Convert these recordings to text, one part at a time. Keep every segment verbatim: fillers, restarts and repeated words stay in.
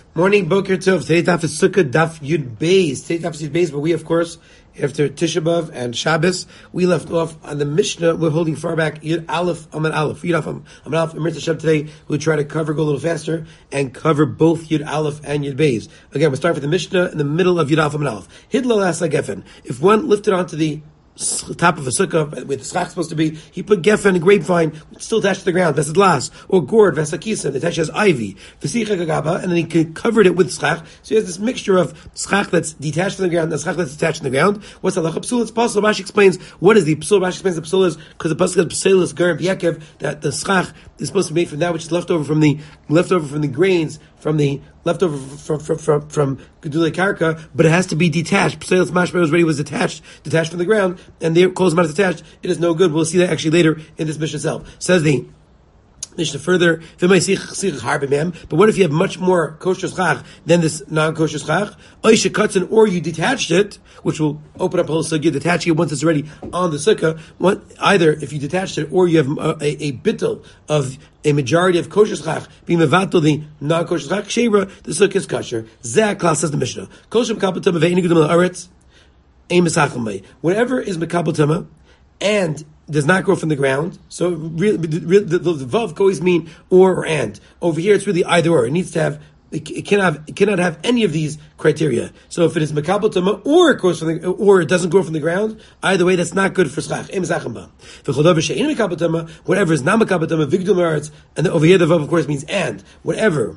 Morning, Boker Tov. Today's daf is Sukkah Daf Yud Beis. Today's daf is Yud Beis, but we, of course, after Tisha B'Av and Shabbos, we left off on the Mishnah. We're holding far back Yud Aleph Amud Aleph. Yud Aleph Amud Aleph. Emir Hashem today, we'll try to cover, go a little faster, and cover both Yud Aleph and Yud Beis. Again, we'll start with the Mishnah in the middle of Yud Aleph Amud Aleph. Hidlo Las Geffen. If one lifted onto the top of a sukkah, where the schach supposed to be, he put geffen and grapevine, still attached to the ground, that's glass, or gourd, vesakisa, attached as ivy, vesicha gagaba, and then he covered it with schach. So he has this mixture of schach that's detached from the ground and schach that's attached to the ground. What's the halacha psul? It's possible. Rashi explains what is the psul. Rashi explains the psul is because the pasuk is pselis ger b'yakev, that the schach is supposed to be made from that which is left over from the left over from the grains, from the leftover from from from from gedulei karka, but it has to be detached. Pselis mashma was ready, was attached, detached from the ground, and the clothes not attached. It is no good. We'll see that actually later in this Mishnah itself. Says the Mishnah further, but what if you have much more kosher schach than this non-kosher schach? Or you detached it, which will open up a whole sukkah, detaching it once it's already on the sukkah. One, either if you detached it, or you have a, a, a bittul of a majority of kosher schach being mevatel the non-kosher schach, sheva, the sukkah is kosher. Zeh class says the Mishnah. Kosher mekabel tama ve'einu gedul ha'aretz, ein mesachel mei. Whatever is mekabel tama and does not grow from the ground. So really, the, the, the, the vav could always mean or or and. Over here, it's really either or. It needs to have. It, it cannot have, it cannot have any of these criteria. So if it is mekabel tama or it grows from the, or it doesn't grow from the ground, either way, that's not good for schach. Whatever is not mekabel tama, vigdul meretz, and over here the vav of course means and. Whatever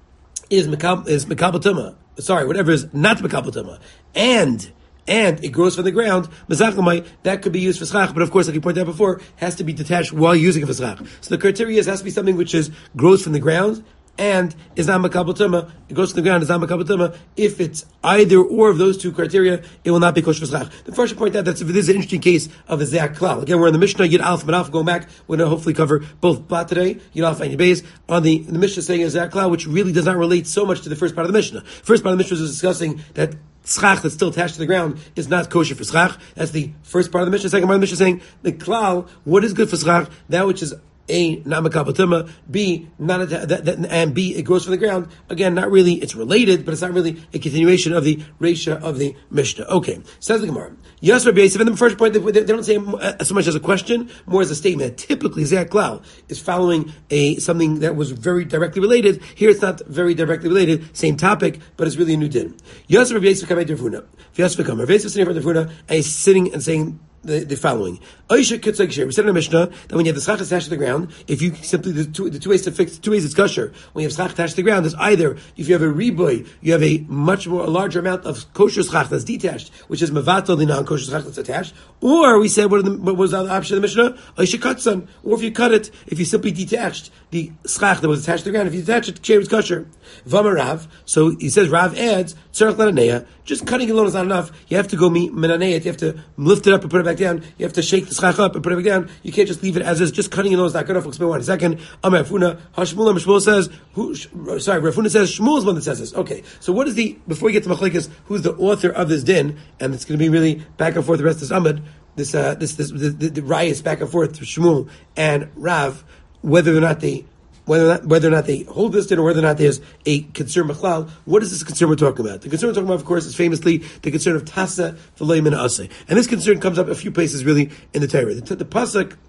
is mekabel is mekabel tama. Sorry, whatever is not mekabel tama and. and it grows from the ground, that could be used for schach, but of course, like you pointed out before, has to be detached while using it for schach. So the criteria is, has to be something which is grows from the ground, and is not makabel tuma. It goes to the ground, is not makabel tuma. If it's either or of those two criteria, it will not be kosher for schach. The first should point out that this is an interesting case of a zeak klal. Again, we're in the Mishnah, Yud Aleph, Manaf, going back, we're going to hopefully cover both Blat today, Yud Aleph and Yud Beis, on the, the Mishnah saying a zeak klal, which really does not relate so much to the first part of the Mishnah. First part of the Mishnah was discussing that schach that's still attached to the ground is not kosher for schach. That's the first part of the Mishnah. Second part of the Mishnah saying the klal, what is good for schach? That which is A, not makabel tuma, B, not atta- that, that, and B, it grows from the ground. Again, not really, it's related, but it's not really a continuation of the Reisha of the Mishnah. Okay, says the Gemara. Yes, Rabbi Yosef, and the first point, they, they don't say so much as a question, more as a statement. Typically, Zeak Klal is following a something that was very directly related. Here it's not very directly related, same topic, but it's really a new din. Yes, Rabbi Yosef, come Rav Huna. Yes, Rabbi Yosef is sitting in front of Rav Huna, and he's sitting and saying The, the following. We said in the Mishnah that when you have the schach attached to the ground, if you simply, the two, the two ways to fix, two ways it's kosher, when you have schach attached to the ground, is either, if you have a riboy, you have a much more, a larger amount of kosher schach that's detached, which is mevatel, the non-kosher schach that's attached, or we said, what, the, what was the other option of the Mishnah? Oisha or if you cut it, if you simply detached the schach that was attached to the ground, if you detach it, it's kosher. Vamarav, so he says, Rav adds, tzarech lananeya, just cutting it alone is not enough. You have to go meet menaneyet. You have to lift it up and put it back down. You have to shake the schach up and put it back down. You can't just leave it as is. Just cutting it alone is not good enough. We'll explain why in a second. Amar Rafuna, Hashmul, Shmuel says, who, sorry, Rafuna says, Shmuel is one that says this. Okay, so what is the, before we get to Machlekes, who's the author of this din? And it's going to be really back and forth the rest of this Amud, this, uh, this, this, the, the, the riots back and forth to Shmuel and Rav, whether or not they, Whether or, not, whether or not they hold this din, or whether or not there's a concern machlal. What is this concern we're talking about? The concern we're talking about, of course, is famously the concern of tasa v'lo min aseh. And this concern comes up a few places, really, in the Torah. The, the pasuk,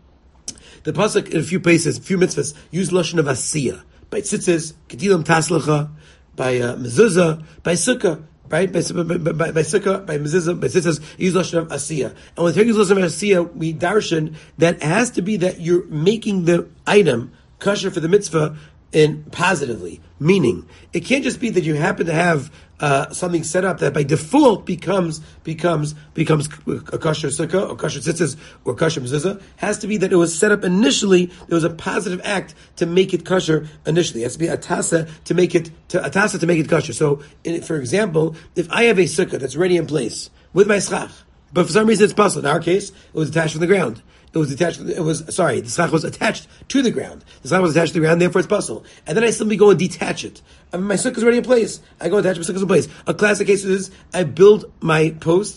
the pasuk in a few places, a few mitzvahs, use lashon of asiyah. By tzitzis, kedilam taslacha, by uh, mezuzah, by sukkah. Right? By, by, by, by sukkah, by mezuzah, by tzitzis, use lashon of asiyah. And when the Torah uses lashon of asiyah, we darshan that it has to be that you're making the item kosher for the mitzvah in positively, meaning it can't just be that you happen to have uh, something set up that by default becomes becomes becomes a kosher sukkah or kosher tzitzis or kosher mezuzah. Has to be that it was set up initially. There was a positive act to make it kosher initially. It has to be a tasa to make it to a tasa to make it kosher. So, in, for example, if I have a sukkah that's already in place with my schach, but for some reason it's possible. In our case, it was attached from the ground. It was attached. It was sorry. The schach was attached to the ground. The schach was attached to the ground. Therefore, it's possible. And then I simply go and detach it. I mean, my sukkah is already in place. I go and attach my sukkah in place. A classic case is I build my posts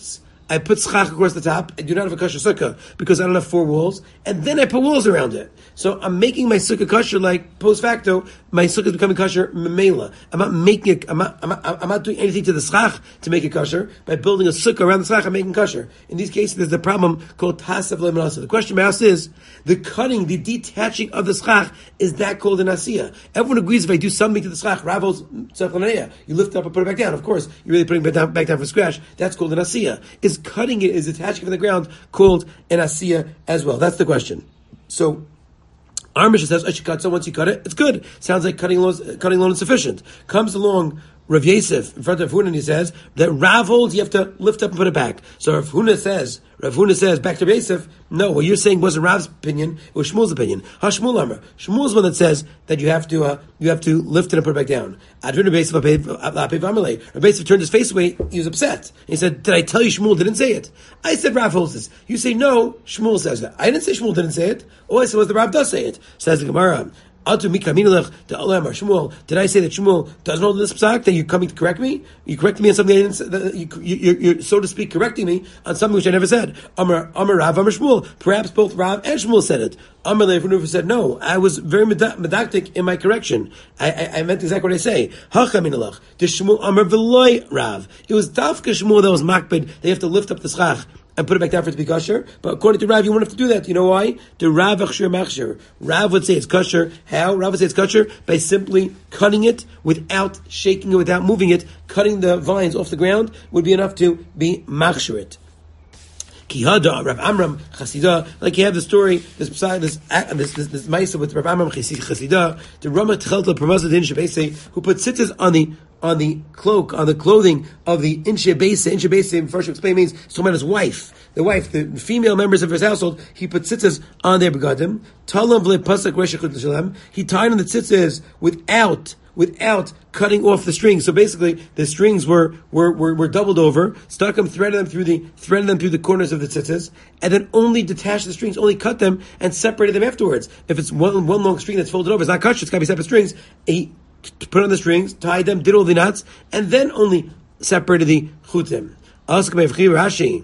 I put schach across the top. I do not have a kosher sukkah because I don't have four walls, and then I put walls around it. So I'm making my sukkah kosher like post facto. My sukkah is becoming kosher memela. I'm not making it. I'm not, I'm not. I'm not doing anything to the schach to make it kosher. By building a sukkah around the schach, I'm making kosher. In these cases, there's a problem called tasav lemanasa. The question asked is the cutting, the detaching of the schach. Is that called an asiyah? Everyone agrees if I do something to the schach, Ravos tzachlanaya, you lift it up and put it back down. Of course, you're really putting it back down, back down from scratch. That's called an asiyah. Is cutting it, is attaching it from the ground called an asiyah as well? That's the question. So, our Mishnah says, I should cut, so once you cut it, it's good. Sounds like cutting alone, cutting alone is sufficient. Comes along Rav Yosef in front of Huna and he says that Rav holds you have to lift up and put it back. So Rav Huna says, Rav Huna says back to Rav Yosef, no, what you're saying wasn't Rav's opinion, it was Shmuel's opinion. HaShmuel Amar. Shmuel's one that says that you have to uh, you have to lift it and put it back down. Advin Rav Yosef Rav Yosef turned his face away, he was upset. He said, did I tell you Shmuel didn't say it? I said Rav holds this. You say no, Shmuel says that. I didn't say Shmuel didn't say it. All I said was the Rav does say it. Says the Gemara. Did I say that Shmuel doesn't hold this psak? That you're coming to correct me? You corrected me on something I didn't say, that you, you, you're, so to speak, correcting me on something which I never said. Amar, Amar Rav, Amar Shmuel. Perhaps both Rav and Shmuel said it. Amar Leif said, no, I was very medactic in my correction. I, I, I meant exactly what I say. Hachaminalach. The Shmuel Amar Veloy Rav. It was Dafka Shmuel that was makbid. They have to lift up the schach and put it back down for it to be kosher. But according to Rav, you won't have to do that. You know why? The Rav Achshir Machshir. Rav would say it's kosher. How? Rav would say it's kosher by simply cutting it without shaking it, without moving it. Cutting the vines off the ground would be enough to be machshir it. Kihada, Rav Amram Chasida, like you have the story, this this this this, this Maisa with Rav Amram Chasida, the Rama Tchelta Pramazad Inshe Beise, who put tzitzis on the on the cloak, on the clothing of the Inshe Beise. Inshe Beise, first to explain, means talking about his wife, the wife, the female members of his household. He put tzitzis on their begadim. Talam v'le pasak reshachut l'shalem. He tied on the tzitzis without. without cutting off the strings. So basically, the strings were, were, were, were doubled over, stuck them, threaded them through the, threaded them through the corners of the tzitzis, and then only detached the strings, only cut them, and separated them afterwards. If it's one, one long string that's folded over, it's not cut, it's gotta be separate strings. He put on the strings, tied them, did all the knots, and then only separated the chutim. Rashi.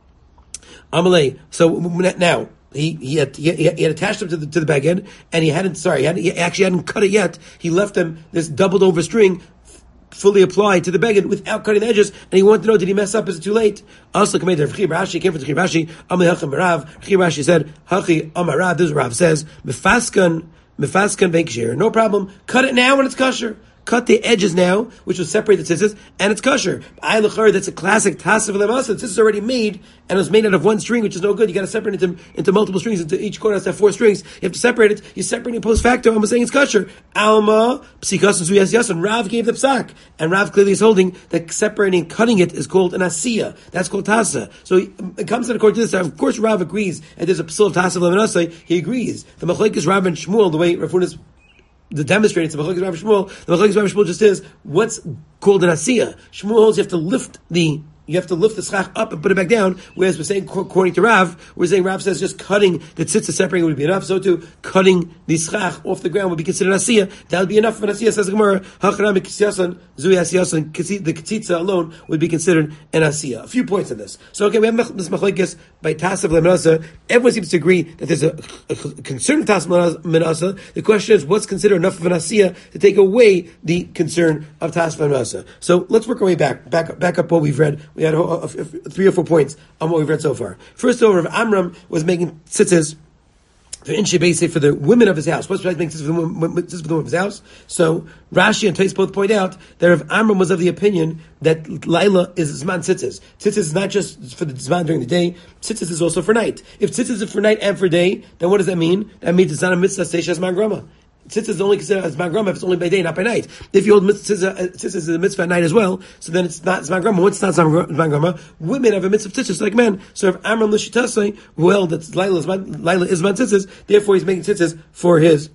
Amalei. So now, He he had, he had he had attached them to the to the baguette, and he hadn't. Sorry, he, hadn't, he actually hadn't cut it yet. He left them this doubled over string fully applied to the baguette without cutting the edges, and he wanted to know, did he mess up? Is it too late? Also, came from Rashi. Came from Rashi. Amei Hacham Rav. Rashi said, "Hachi Amarav." This Rav says, "Mefaskan mefaskan beikshir." No problem. Cut it now when it's kosher. Cut the edges now, which will separate the tzitzis, and it's kosher. I l'char, that's a classic tasav lemasa. The tzitzis is already made, and it was made out of one string, which is no good. You got to separate it into, into multiple strings. Into each corner has to have four strings. You have to separate it. You're separating post facto. I'm saying it's kosher. Alma psikas and suyas yasan. Rav gave the psak, and Rav clearly is holding that separating, cutting it is called an asiyah. That's called tasa. So it comes out according to this. Of course, Rav agrees, and there's a psul of tasav lemasa. He agrees. The machlekes Rav and Shmuel, the way Rav Huna's the demonstrating the Machlokes Rav Shmuel, the Machlokes Rav Shmuel just is what's called an asiyah. Shmuel holds you have to lift the you have to lift the schach up and put it back down. Whereas we're saying, according to Rav, we're saying Rav says just cutting the tzitzis separating would be enough. So too, cutting the schach off the ground would be considered an asiyah. That would be enough of an asiyah. Says the Gemara, Hachanami Kisyasan, Zui Asiyasan, the Ketzitza alone would be considered an asiyah. A few points on this. So okay, we have this machlekes by Tasav Lemanasa. Everyone seems to agree that there's a, a concern of Tasav Lemanasa. The question is, what's considered enough of an asiyah to take away the concern of Tasav Lemanasa? So let's work our way back, back, back up what we've read. We had a, a, a, three or four points on what we've read so far. First of all, Rav Amram was making tzitzis for Inshe Beise for the women of his house. What's Rav making tzitzis for the women, tzitzis for the women of his house? So Rashi and Tais both point out that Rav Amram was of the opinion that Laila is Zman tzitzis. Tzitzis is not just for the Zman during the day. Tzitzis is also for night. If tzitzis is for night and for day, then what does that mean? That means it's not a mitzvah seisha Zman grama. Tzitzis is only considered as Zman grama if it's only by day, not by night. If you hold tzitzis is a mitzvah at night as well, so then it's not Zman grama. Once it's not Zman grama, women have a mitzvah of tzitzis like men. So if Amram l'shitasei, well, that Laila is Laila is Zman tzitzis, therefore he's making tzitzis for his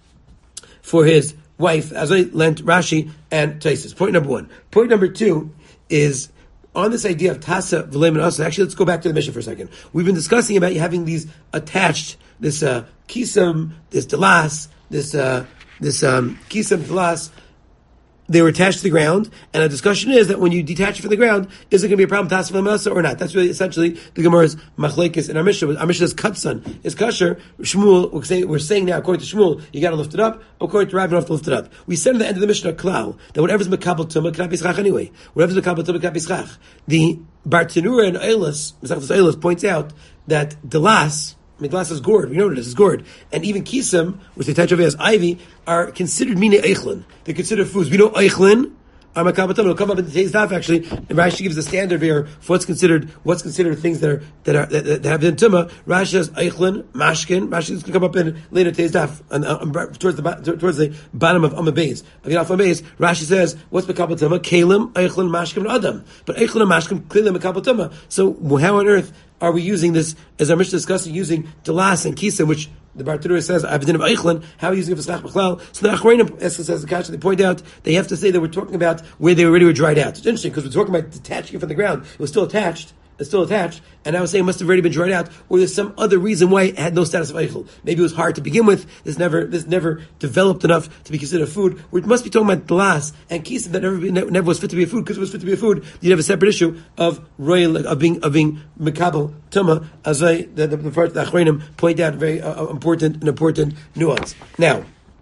for his wife, as I lent Rashi and Taisus. Point number one. Point number two is on this idea of Tasa V'lei Menasa. Actually, let's go back to the mission for a second. We've been discussing about having these attached, this uh, kisam, this delas, this uh, this um, kisam delas, they were attached to the ground, and the discussion is that when you detach it from the ground, is it going to be a problem tasva l'masa or not? That's really essentially the Gemara's machlekes in our Mishnah. Our Mishnah says katsan is kasher. Shmuel, we're saying, we're saying now, according to Shmuel, you got to lift it up. According to Rav, you don't have to lift it up. We said at the end of the Mishnah, klal, that whatever's mekabel tumah cannot be schach anyway. Whatever's mekabel tumah cannot be schach. The Bartanura and Eilis, Mesachtos Eilis, points out that delas, I mean, glass is gourd. We know what it is. It's gourd. And even kisim, which they touch over as ivy, are considered mine eichlin. They're considered foods. We know eichlin are makabatum. It'll come up in today's daf, actually. And Rashi gives the standard here for what's considered, what's considered things that are, that are, that, that have been tumah. Rashi says eichlin, mashkin. Rashi is going to come up in later today's daf, and, uh, towards the, towards the bottom of Amma Beis. Again, off Amma Beis, Rashi says, what's makabatum? Kalim, eichlin, mashkin, and adam. But eichlin and mashkin, clearly makabatum. So, how on earth are we using this, as our Mishnah discussing, using delas and kisim, which the Bartanura says, I've been of Eichlin, how are we using it for Schach B'chlal? So the Achronim, as says the Kasha, they point out, they have to say that we're talking about where they already were dried out. It's interesting, because we're talking about detaching it from the ground. It was still attached, it's still attached, and I was saying it must have already been dried out, or there's some other reason why it had no status of Eichel. Maybe it was hard to begin with, this never, this never developed enough to be considered food. We must be talking about glass and kisim that never, never was fit to be a food, because if it was fit to be a food, you'd have a separate issue of royal, of being, of being mekabel tuma, as I, the, the, the part the Achronim point out, very uh, important, an important nuance. Now,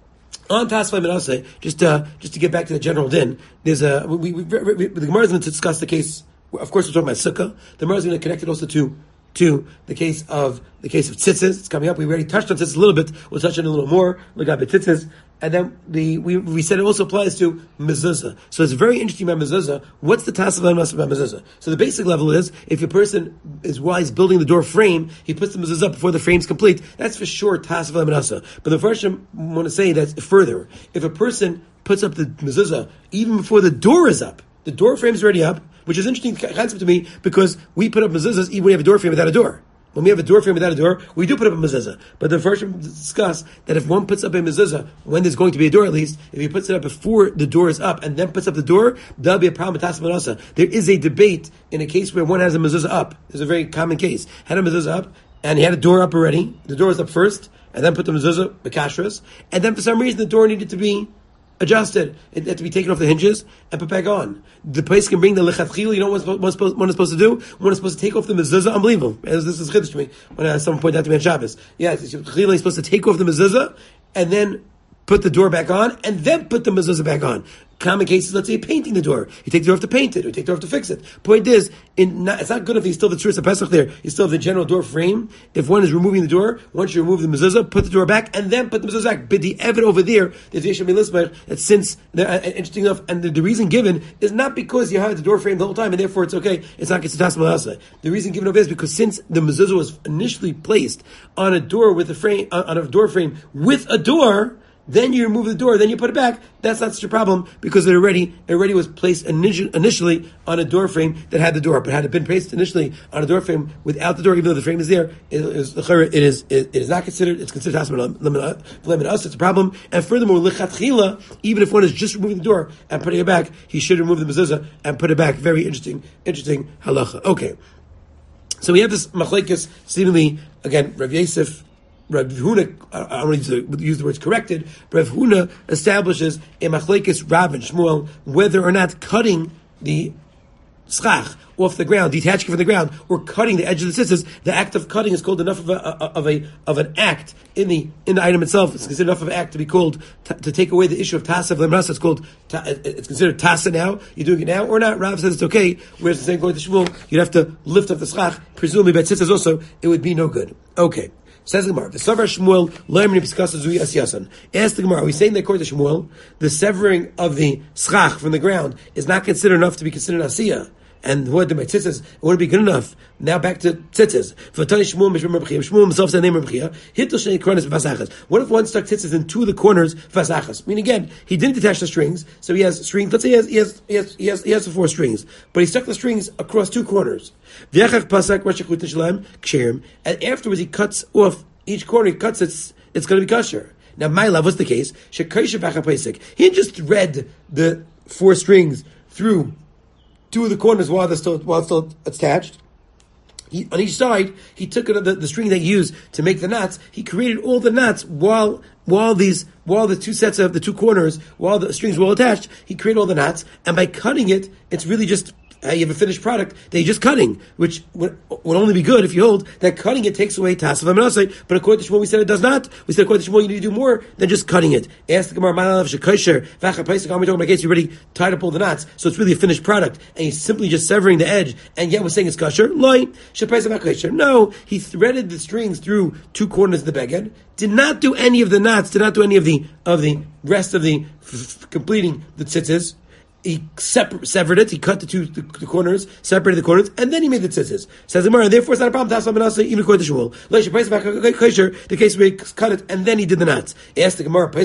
on Tasvai Menaseh, just, uh, just to get back to the general din, there's a, we, we, we, we, the Gemara is going to discuss the case. Of course, we're talking about sukkah. The Gemara is going to connect it also to to the case of the case of tzitzis. It's coming up. We already touched on tzitzis a little bit. We'll touch on it a little more. Look at tzitzis, and then the we we said it also applies to mezuzah. So it's very interesting about mezuzah. What's the task of about mezuzah? So the basic level is if a person is while he's building the door frame, he puts the mezuzah up before the frame's complete. That's for sure task of mezuzah. But the first I want to say that further, if a person puts up the mezuzah even before the door is up, the door frame is already up. Which is interesting concept to me because we put up mezuzahs even when we have a door frame without a door. When we have a door frame without a door, we do put up a mezuzah. But the first one discuss that if one puts up a mezuzah when there's going to be a door, at least if he puts it up before the door is up and then puts up the door, there'll be a problem with tasva menasa. There is a debate in a case where one has a mezuzah up. There's a very common case. Had a mezuzah up and he had a door up already. The door was up first, and then put the mezuzah, the kashrus, and then for some reason the door needed to be adjusted. It had to be taken off the hinges and put back on. The place can bring the lechatchila. You know what one's supposed, one is supposed to do? One is supposed to take off the mezuzah. Unbelievable. As this is chiddush to me when uh, someone pointed out to me on Shabbos. Yes, he's supposed to take off the mezuzah and then put the door back on and then put the mezuzah back on. Common cases, let's say painting the door. You take the door off to paint it, or you take the door off to fix it. Point is, in not, it's not good if you still have the truth of Pesach there. You still have the general door frame. If one is removing the door, once you remove the mezuzah, put the door back, and then put the mezuzah back. But the evid over there, there's Yeshua Milismach, that since, uh, interesting enough, and the, the reason given is not because you had the door frame the whole time, and therefore it's okay, it's not Ketzitas Malasa. The reason given over is because since the mezuzah was initially placed on a door with a frame, on a door frame with a door, then you remove the door, then you put it back. That's not such a problem because it already it already was placed initi- initially on a door frame that had the door. But had it been placed initially on a door frame without the door, even though the frame is there, it is it is it is not considered. It's considered hasman us. It's a problem. And furthermore, lichatchila, even if one is just removing the door and putting it back, he should remove the mezuzah and put it back. Very interesting, interesting halacha. Okay, so we have this machlekes seemingly again Rav Yosef. Rav Huna, I don't want to use the words corrected, but Rav Huna establishes a machlekes Rav and Shmuel whether or not cutting the schach off the ground, detaching from the ground, or cutting the edge of the tzitzis, the act of cutting is called enough of a of a of an act in the in the item itself. It's considered enough of an act to be called to, to take away the issue of tasa of lemras. It's called it's considered tasa now. You're doing it now or not? Rav says it's okay. Whereas the same going to Shmuel, you'd have to lift up the schach. Presumably by tzitzis also, it would be no good. Okay. Says the Gemara, the Savar Shmuel, Loimri Piskasa Zui Asyasan. Ask the Gemara, are we saying that according to Shmuel, the severing of the schach from the ground is not considered enough to be considered Asiyah? And what did my tzitzis? It wouldn't be good enough. Now back to tzitzis. Shmuel himself said name Rabchia. What if one stuck tzitzis in two of the corners vasachas? I mean, again, he didn't detach the strings, so he has strings. Let's say he has he has he has he has, he has the four strings, but he stuck the strings across two corners. And afterwards, he cuts off each corner. He cuts it. It's going to be kosher. Now, my love, what's the case? He just read the four strings through two of the corners while they're still while it's still attached. He, on each side, he took the, the string they used to make the knots. He created all the knots while while these while the two sets of the two corners, while the strings were all attached. He created all the knots, and by cutting it, it's really just uh, you have a finished product that you're just cutting, which would, would only be good if you hold that cutting it takes away tasav amanasai. But according to Shmuel, we said it does not. We said according to Shmuel, you need to do more than just cutting it. Ask the Gemara, "Ma'alav shekosher v'achapaisik." How many talking about case you already tied up all the knots, so it's really a finished product, and he's simply just severing the edge, and yet we're saying it's kosher. Loi shepaisik v'achapaisik. No, he threaded the strings through two corners of the beged. Did not do any of the knots. Did not do any of the of the rest of the f- f- completing the tzitzis. He separ- severed it. He cut the two the, the corners, separated the corners, and then he made the tzitzis. Says the Gemara, therefore it's not a problem. That's what I'm even according to Shmuel. The case where he cut it and then he did the knots. Ask the Gemara,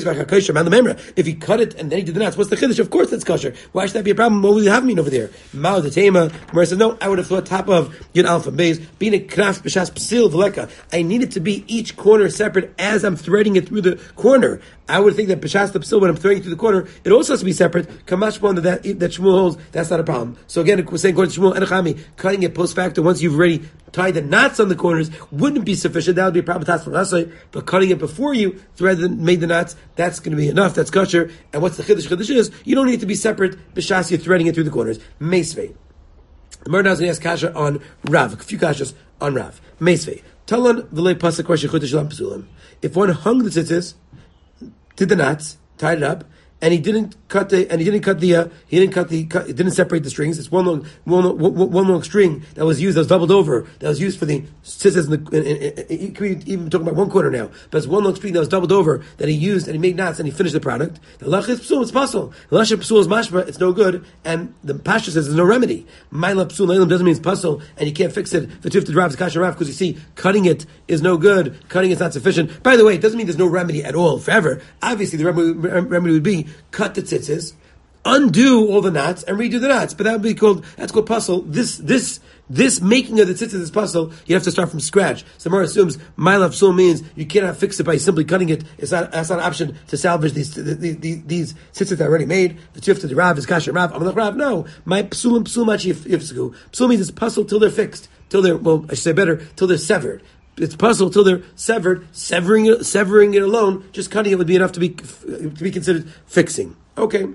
if he cut it and then he did the knots, what's the chiddush? Of course that's kosher. Why should that be a problem? What would you have mean over there? Mao the Tema. Gemara says no. I would have thought top of Yud Alpha Beis being a knaf b'shas psil v'leka. I need it to be each corner separate as I'm threading it through the corner. I would think that b'shas the psil when I'm threading through the corner, it also has to be separate. Kamash one that that Shmuel holds, that's not a problem. So again, we're saying according to Shmuel, Enechami, cutting it post facto once you've already tied the knots on the corners wouldn't be sufficient. That would be a problem. But cutting it before you thread the, made the knots, that's going to be enough. That's kosher. And what's the chiddush? Chiddush is you don't need to be separate. B'shas you're threading it through the corners. Meisvei. The Gemara now is going to ask kasha on Rav. A few kashas on Rav. Meisvei. Talan v'lei pasuk question chiddush lam psulim. If one hung the tzitzis, did the knots, tied it up, and he didn't cut the, and he didn't cut the, uh, he didn't cut the, cut, he didn't separate the strings. It's one long, one, one, one long string that was used, that was doubled over, that was used for the scissors. In the, in, in, in, in, even talking about one quarter now, but it's one long string that was doubled over that he used and he made knots and he finished the product. The lach is psul, it's puzzle. The lach is psul is mashma, it's no good, and the pasha says there's no remedy. Ma'ila psul leilim doesn't mean it's puzzle, and you can't fix it. The tufted Rav is kasha Rav because you see, cutting it is no good. Cutting it's not sufficient. By the way, it doesn't mean there's no remedy at all forever. Obviously, the remedy, remedy would be cut the tzitzis, undo all the knots, and redo the knots. But that would be called, that's called puzzle. This, this, this making of the tzitzis is puzzle. You have to start from scratch. Samar assumes Ma'alav psul means you cannot fix it by simply cutting it. It's not, that's not an option to salvage these, these, these, these tzitzis that are already made. The tif to the Rav is kasher Rav. I'm like Rav. No. My psulim psul machi yifsku. Psul means it's puzzle till they're fixed. Till they're, well, I should say better, till they're severed. It's puzzle till they're severed. Severing it, severing it alone, just cutting it would be enough to be to be considered fixing. Okay.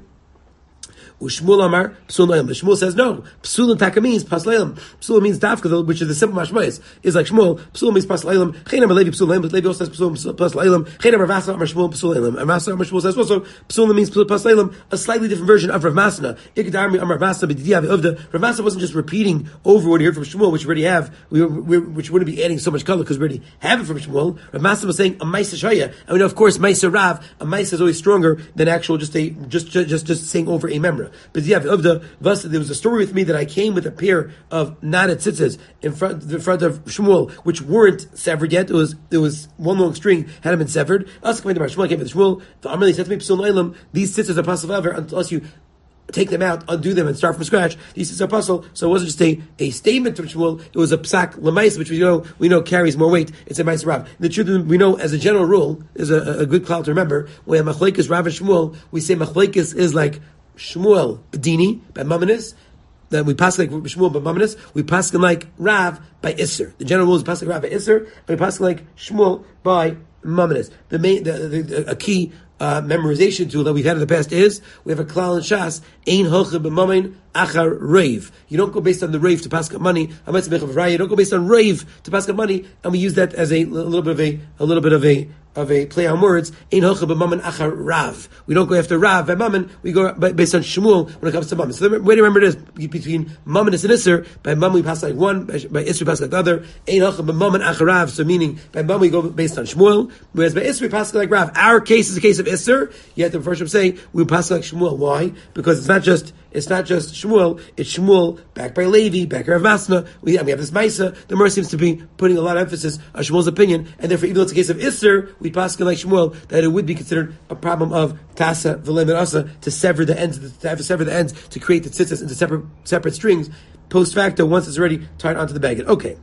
Ushmul Amar Psul Leilam. The Shmuel says no. Psul and Taka means Pas Leilam. Psul means Dafka, which is the simple mashmayis. Is like Shmuel. Psul means Pas Leilam. Cheinam Levi Psul Leilam. But Levi also says Psul Pas Leilam. Cheinam Rav Masna Amar Shmuel Psul Leilam. And Masna Amar Shmuel says also Psul means Pas Leilam. A slightly different version of Rav Masna. Ikdarmi Amar Masna B'Didiya V'Uvda. Rav Masna wasn't just repeating over what he heard from Shmuel, which we already have. We, we which wouldn't be adding so much color because we already have it from Shmuel. Rav Masna was saying a Maisa Shaya, and we know of course Maisa Rav. A Maisa is always stronger than actual just a just just just, just saying over a memra. B'Didiya V'Uvda. There was a story with me that I came with a pair of knotted tzitzis in front, in front of Shmuel, which weren't severed yet. It was there was one long string hadn't been severed. Us coming to Shmuel came with Shmuel. The Amrli said to me, "Psul Leilam, these tzitzis are possible ever unless you take them out, undo them, and start from scratch. These tzitzis are puzzle." So it wasn't just a, a statement from Shmuel; it was a psak lemais, which we know we know carries more weight. It's a ma'aser Rav. The truth is, we know as a general rule is a, a good cloud to remember. When machlekes Rav and Shmuel, we say machlekes is like Shmuel Bedini by Mamanis, then we pass like Shmuel by Mamanis, we pass like Rav by Isser. The general rule is pass like Rav by Isser, and we pass like Shmuel by Mamanis. The main, the, the, the, a key uh, memorization tool that we've had in the past is we have a klal and shas ein hoche b'mamin achar rave. You don't go based on the rave to pass money. You don't go based on rave to pass money, and we use that as a, a little bit of a a little bit of a of a play on words. Ein hoche b'mamin achar Rav. We don't go after Rav by Mammon. We go based on Shmuel when it comes to Mammon. So the way to remember it is between Mammon and Isser. By Mammon we pass like one. By Isser we pass like the other. Ein hoche b'mamin achar Rav. So meaning by Mammon we go based on Shmuel, whereas by Isser we pass like Rav. Our case is a case of Isser. Yet the first say we pass like Shmuel. Why? Because it's not just it's not just Shmuel. It's Shmuel backed by Levi, backed by Rav Masna. We, we have this Maisa. The Mer seems to be putting a lot of emphasis on Shmuel's opinion, and therefore even though it's a case of Isser, we pass like Shmuel that it would be considered a problem of Tasa V'Lem and Asa to sever the ends, to have to sever the ends to create the tzitzis into separate separate strings post facto once it's already tied onto the baguette. Okay,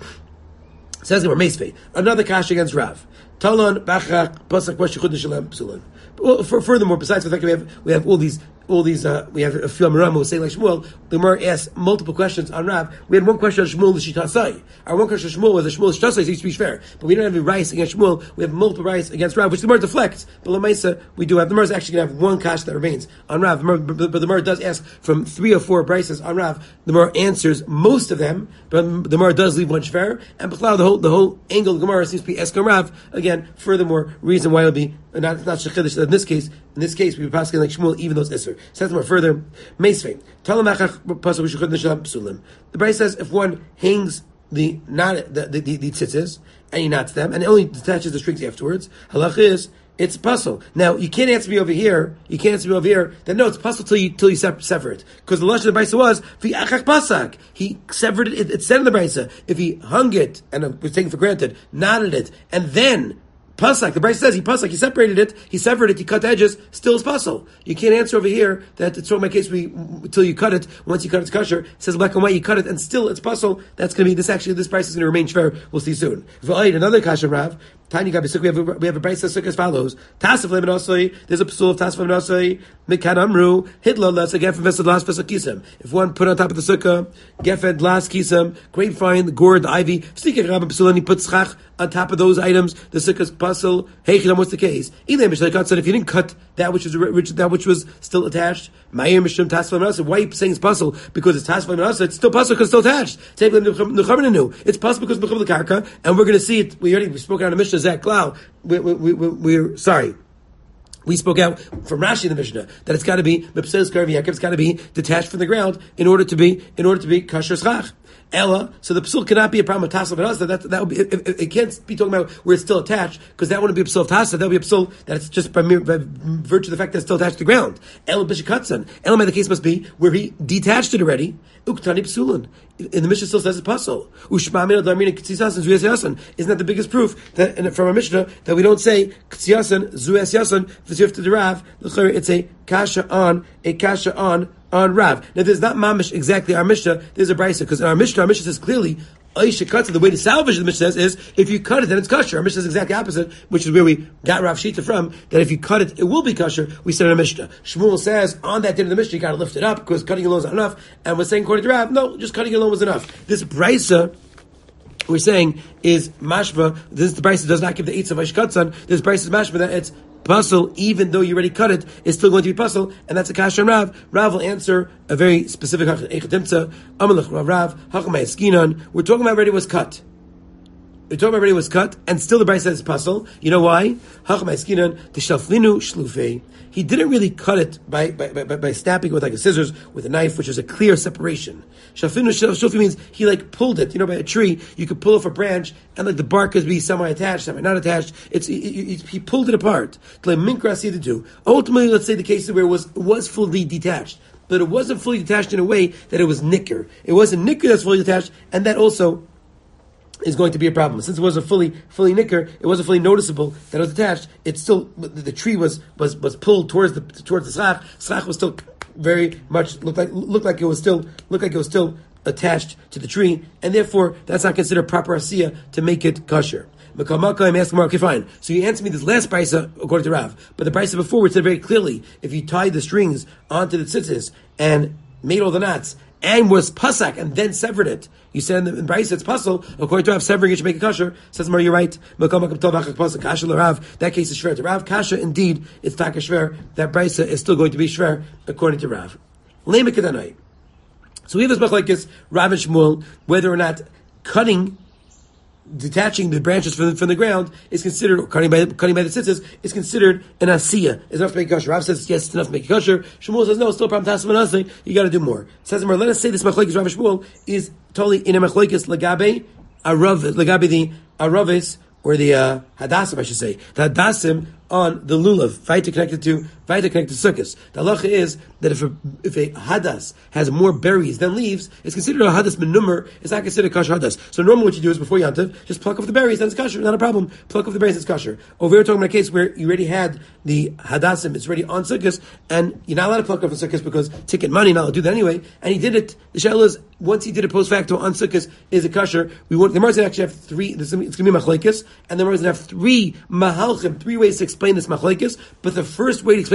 says we're Meisvei. Another kash against Rav. Talon Bachach Pasach Question Chudash Shalem Psulan. Furthermore, besides the fact that we have we have all these all these, uh, we have a few Amaram who say like Shmuel, the Gemara asks multiple questions on Rav. We had one question on Shmuel l'shitasai. Our one question on Shmuel was that Shmuel l'shitasai used to be fair, but we don't have any rice against Shmuel. We have multiple rice against Rav, which the Gemara deflects. But Lamaisa, we do have, the Gemara is actually going to have one kash that remains on Rav. But the Gemara does ask from three or four brices on Rav. The Gemara answers most of them, but the Gemara does leave one shver. And the whole, the whole angle of the Gemara seems to be asking Rav. Again, furthermore, reason why it will be not, not shechidish. In this case, in this case, we would pass like Shmuel, even though it's Isser. Says more further, Meisvei. The Bryce says if one hangs the not the the, the, the tzitzis and he knots them and only detaches the strings afterwards, halach is it's puzzle. Now you can't answer me over here. You can't answer me over here. Then no, it's puzzle till you till you sever it, because the lashon of the brisa was v'achach pasak. He severed it. It, it said in the brisa if he hung it and it was taken for granted, knotted it, and then pasak. The brisa says he pasak. He separated it. He severed it. He cut the edges. Still is puzzle. You can't answer over here that it's from my case. We until you cut it. Once you cut it, it's kosher. It says black and white. You cut it, and still it's puzzle. That's going to be this. Actually, this price is going to remain fair. We'll see soon. Another kasha Rav. Tiny Gabi we have a, we have a brisa as follows. Tasif lemenosoi. There's a psul of tasif lemenosoi. Mikan amru hitlo. Let's again from vesad last vesad kisam. If one put on top of the sukkah gefed last kisam, grapevine, the gourd, the ivy. Stikek rabbi psul and he puts schach on top of those items. The sukkah's puzzle. Hey, what's the case? Either Mishlei said if you didn't cut that which was which, that which was still attached, Ma'ir Mishum tasif lemenosoi. Why are you saying it's puzzle? Because it's tasif lemenosoi. It's still puzzle because it's still attached. It's puzzle because it's the karka, and we're going to see it. We already we spoke out of Mishnah. Zach Klau, we, we, we, we're sorry. We spoke out from Rashi in the Mishnah that it's got to be it's got to be detached from the ground in order to be in order to be kasher schach. Ella, so the psul cannot be a problem of tasla v'nasa. That that would be it, it, it can't be talking about where it's still attached, because that wouldn't be a psul of tasla. That would be a psul that it's just by, mere, by virtue of the fact that it's still attached to the ground. Ella b'shikatsan. Ella, the case must be where he detached it already. Uktani psulun. In the Mishnah still says it's puzzle. Ushma min adarmin k'tziyasan zuyas yasan. Isn't that the biggest proof that and from our Mishnah that we don't say k'tziyasan zuyas yasan v'zuyaf to the Rav? It's a kasha on a kasha on. On Rav. Now, there's not mamish exactly our Mishnah. There's a brisa, because in our Mishnah, our Mishnah says clearly, Aisha cuts it. The way to salvage the Mishnah says is, if you cut it, then it's kosher. Our Mishnah says exactly opposite, which is where we got Rav Shita from, that if you cut it, it will be kosher. We said in our Mishnah. Shmuel says, on that day of the Mishnah, you got to lift it up, because cutting alone is not enough. And we're saying, according to Rav, no, just cutting alone was enough. This brisa, we're saying, is mashma. This the brisa does not give the eights of Aisha Katsan. This brisa is mashma that it's puzzle, even though you already cut it, it's still going to be puzzle, and that's a kasha on Rav. Rav will answer a very specific echatimtza. Amalach Rav Rav Hachamay Skinan. We're talking about already was cut. We're talking about already was cut, and still the Bryce says it's puzzle. You know why? Hachamay Skinan Tishalflinu Shlufei. He didn't really cut it by by, by by snapping it with like a scissors with a knife, which is a clear separation. Shalfinu Shlufei means he like pulled it. You know, by a tree, you could pull off a branch, and like the bark could be semi-attached, semi-not attached. It's he, he, he pulled it apart. Ultimately, let's say the case where it was it was fully detached, but it wasn't fully detached in a way that it was nicker. It wasn't nicker that's fully detached, and that also is going to be a problem. Since it wasn't fully fully nicker, it wasn't fully noticeable that it was attached. It's still the, the tree was was was pulled towards the towards the schach. Schach was still very much looked like looked like it was still looked like it was still attached to the tree, and therefore that's not considered proper asiya to make it kosher. I'm asking Mark, okay, fine. So you answer me this last brisa according to Rav, but the brisa before we said very clearly, if you tied the strings onto the tzitzis and made all the knots and was pasak and then severed it, you said in the brisa it's puzzle. According to Rav, severing it should make it kosher. Says Mar, you're right. That case is shver to Rav. Kasha, indeed, it's taka shver. That brisa is still going to be shver according to Rav. So we have this machlokes Rav and Shmuel whether or not cutting, detaching the branches from the, from the ground is considered, or cutting by cutting by the tzitzis is considered an asiya. It's enough to make it kosher. Rav says yes, it's enough to make it kosher. Shmuel says no, it's still a problem. Tasman nothing. You got to do more. It says more. Let us say this machlokes Rav and Shmuel is totally in a machlokes legabe arav legabe the aravis or the uh, hadassim, I should say the hadassim on the lulav, vayta connected to vayta connected to sukkahs. The halacha is that if a if a hadas has more berries than leaves, it's considered a hadas menummer. It's not considered kosher hadas. So normally what you do is before yantiv, just pluck off the berries, then it's kosher. Not a problem. Pluck off the berries, it's kosher. Over here, we're talking about a case where you already had the hadassim, it's already on sukkahs, and you're not allowed to pluck off the sukkahs because ticket money, not allowed to do that anyway. And he did it. The shayla is once he did it post facto on sukkahs, is a kosher. We want the Gemara actually have three. It's going to be machlekes, and the Gemara have three mahalchim, three ways to explain this machlekes. But the first way to explain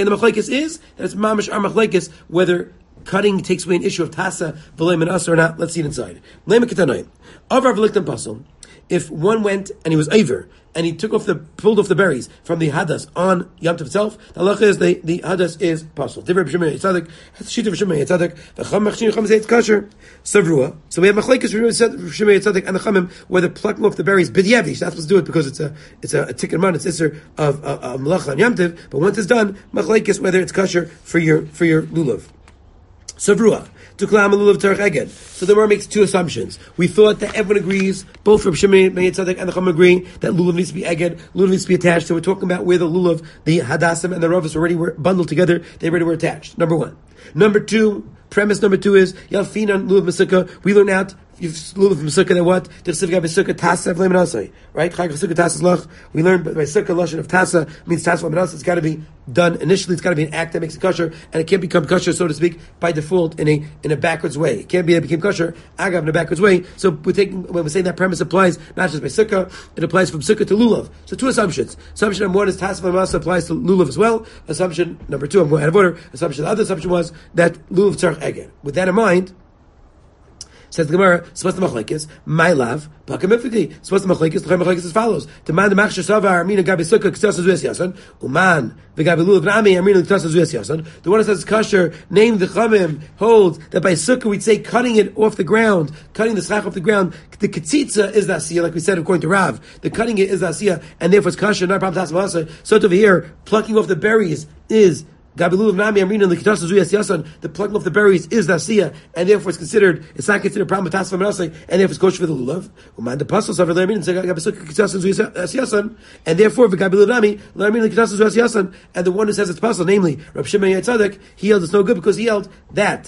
And the machlekes is that it's mamish ar machlekes whether cutting takes away an issue of tasa v'lei menasa or not. Let's see it inside. Lema ketanoi. Avar v'liktam pasol. If one went and he was aver and he took off the pulled off the berries from the hadas on Yom Tov itself, the halacha is the, the hadas is pasol. Different b'shemei yitzadik, shita b'shemei yitzadik, v'cham machshin cham say it's kosher. Savrua. So we have machlekes b'shemei yitzadik and the chamim whether plucking off the berries b'diavish. That's supposed to do it because it's a it's a, a tikkun man, it's isser of a malacha on Yom Tov. But once it's done, machlekes whether it's kosher for your for your lulav. Savrua. To klam lulav tarach eged. So the Gemara makes two assumptions. We thought that everyone agrees, both Reb Shimon ben Yitzchak and the Chacham agree that lulav needs to be eged, lulav needs to be attached. So we're talking about where the lulav, the hadassim and the ravas already were bundled together. They already were attached. Number one. Number two. Premise number two is Yalfinan lulav mesukah. We learn out lulav mesukah that what the chsivga mesukah tasa v'lei menasai. Right? Chag mesukah tasa lach. We learned by mesukah lashon of tasa means tasa v'lei menasai. It's got to be done initially. It's got to be an act that makes it kosher, and it can't become kosher, so to speak, by default in a in a backwards way. It can't be that it became kosher agav in a backwards way. So we're taking when we're saying that premise applies not just by sukkah, it applies from sukkah to lulav. So two assumptions. Assumption number one is tasa v'lei menasai applies to lulav as well. Assumption number two, I'm going out of order. Assumption the other assumption was that lulav tzarich eged. With that in mind, says the Gemara, supposed to machlekes, my love, pakamifiki. Supposed to machlekes, the machlekes as follows: the man the machshir savar armina gabi sukkah k'tzas zuyas yason, uman v'gabi lulav nami armina k'tzas zuyas yason. The one that says kasher, named the chamim, holds that by sukkah we'd say cutting it off the ground, cutting the schach off the ground. The ketzitza is the asiyah, like we said according to Rav. The cutting it is the asiyah, and therefore it's kasher, not problem tasmasa. So over here, plucking off the berries is the plucking of the berries is the asiyah, and therefore it's considered, it's not considered problem of tasva menasai, and therefore it's kosher for the lulav. And therefore, and the one who says it's possible, namely Reb Shimon Yitzchak, he held it's no good because he held that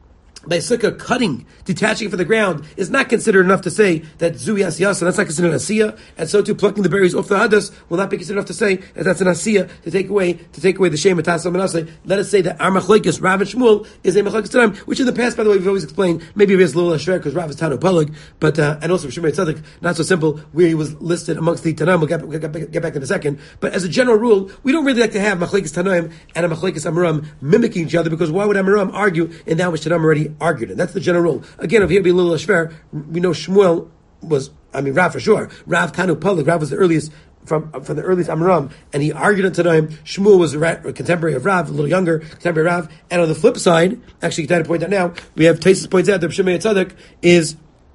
by sukkah cutting, detaching it from the ground is not considered enough to say that zui asiyasa. That's not considered an asiyah, and so too plucking the berries off the hadas will not be considered enough to say that that's an asiyah to take away to take away the shame of tasam menasai. Let us say that our machlekes Rav and Shmuel is a machlekes Tanam, which in the past, by the way, we've always explained. Maybe it is a little ashver because Rav is Tanu Palag, but uh, and also Shimon Tzaddik, not so simple where he was listed amongst the Tanam. We'll get, we'll get, get back in a second. But as a general rule, we don't really like to have machlekes Tanaim and a machlekes Amoram mimicking each other, because why would Amoram argue in that which Tanam already argued in? That's the general rule. Again, over here be a little ashver. We know Shmuel was, I mean, Rav for sure. Rav Tanu Palag. Rav was the earliest from from the earliest Amoram, and he argued on Tanaim. Shmuel was a, ra- a contemporary of Rav, a little younger, contemporary of Rav. And on the flip side, actually, you can point out now, we have Taisus points out that Shimon Tzaddik is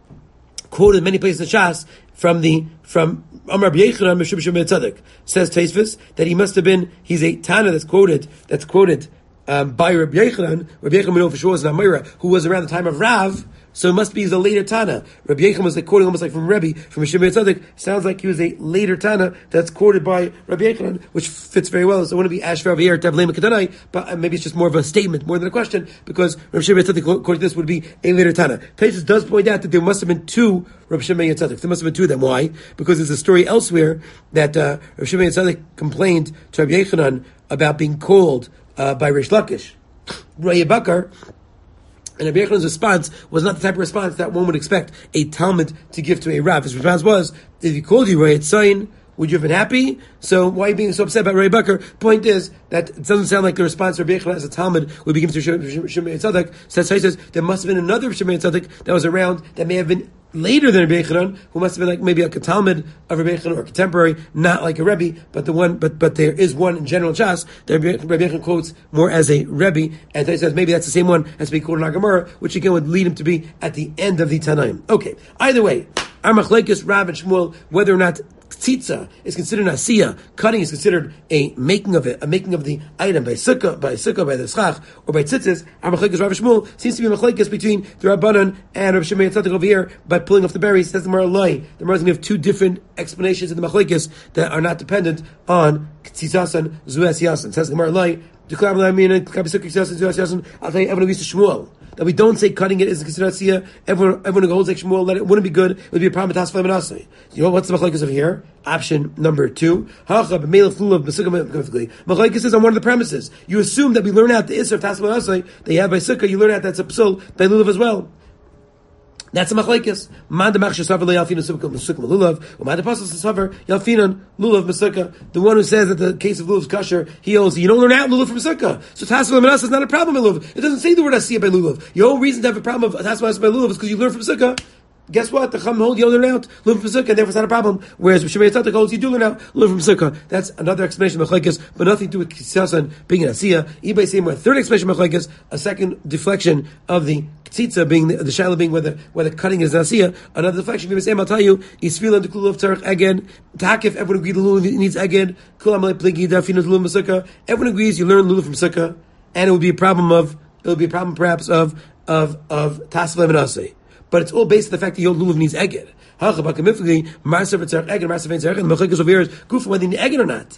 quoted in many places in Shas from the from Amar B'Yechanan Mishum Shimon Tzaddik. Says Taisus that he must have been, he's a Tana that's quoted that's quoted um, by Rabbi Yechanan. Rabbi Yechanan, we know for sure, was an Amira who was around the time of Rav. So it must be the later Tana. Rabbi Yechanan was like quoting almost like from Rebbe, from Shimon Tzaddik. Sounds like he was a later Tana that's quoted by Rabbi Yechanan, which fits very well. So I want to be ashver over here to have Lema Ketanai, but maybe it's just more of a statement, more than a question, because Rabbi Shimon Tzaddik, according to this, would be a later Tana. Taisus does point out that there must have been two Rabbi Shimon Tzaddik. There must have been two of them. Why? Because there's a story elsewhere that uh, Rabbi Shimon Tzaddik complained to Rabbi Yechanan about being called uh, by Rish Lakish, Raya Bakar. And Rabbi Yechanan's response was not the type of response that one would expect a Talmud to give to a Rav. His response was, if he called you Raya Tzayin, would you have been happy? So why are you being so upset about Raya Bakar? Point is that it doesn't sound like the response of Rabbi Yechanan as a Talmud would be given to Shimon Tzaddik. So he says there must have been another Shimon Tzaddik that was around that may have been later than Rabbi Yechanan, who must have been like maybe like a Talmud of Rabbi Yechanan or a contemporary, not like a Rebbe, but the one, but but there is one in general Shas that Rabbi Yechanan quotes more as a Rebbe, and he says maybe that's the same one as being quoted in our Gemara, which again would lead him to be at the end of the Tanaim. Okay, either way, our machlekes Rav and Shmuel, whether or not tzitza is considered an asiyah, cutting is considered a making of it, a making of the item by sukkah, by sukkah, by the schach, or by tzitzis. Our machlekes Rav Shmuel seems to be machlekes between the Rabbanan and Rav Shimon Tzaddik over here by pulling off the berries. Says the Gemara Lai. The Gemara is going to have two different explanations in the machlekes that are not dependent on ktzitzas zuas yasin. Says the Gemara Lai. I'll tell you, everyone agrees to Shmuel that we don't say cutting it isn't considered asiyah. Everyone, everyone who holds like Shmuel, that it wouldn't be good. It would be a problem with tasfei menasai. You know what's the machlekes over here? Option number two. Machlekes is on one of the premises. You assume that we learn out the isser of tasfei menasai that you have by sukkah. You learn out that's a psul by lulav as well. That's a machlekes. Man demach shesaver leyalfinan sukkah lulav, or man depasos shesaver yalfinan lulav mesukah. The one who says that the case of lulav is kosher, he holds you don't learn out lulav from sukkah. So tasva lemanasa is not a problem in lulav. It doesn't say the word asiyah by lulav. Your whole reason to have a problem of tasva lemanasa by lulav is because you learn from sukkah. Guess what? The Chum hold you don't learn out lulav from sukkah, and therefore it's not a problem. Whereas Shemay Tzadik holds you do learn out lulav from sukkah. That's another explanation of machlekes, but nothing to do with kisasan being an asiyah. Ibay saying a third explanation of machlekes, a second deflection of the tzitza being the, the shaila being whether whether cutting is nasiya. Another deflection. We say, I'll tell you, isfila the kulav tzarich again. Takif, everyone agrees the lulav needs again. Kulam alei pligi dafinu lulav masukah. Everyone agrees you learn lulav from sukkah, and it would be a problem of it would be a problem perhaps of of of taslev and asay. But it's all based on the fact that your lulav needs eged. Whether the eged or not.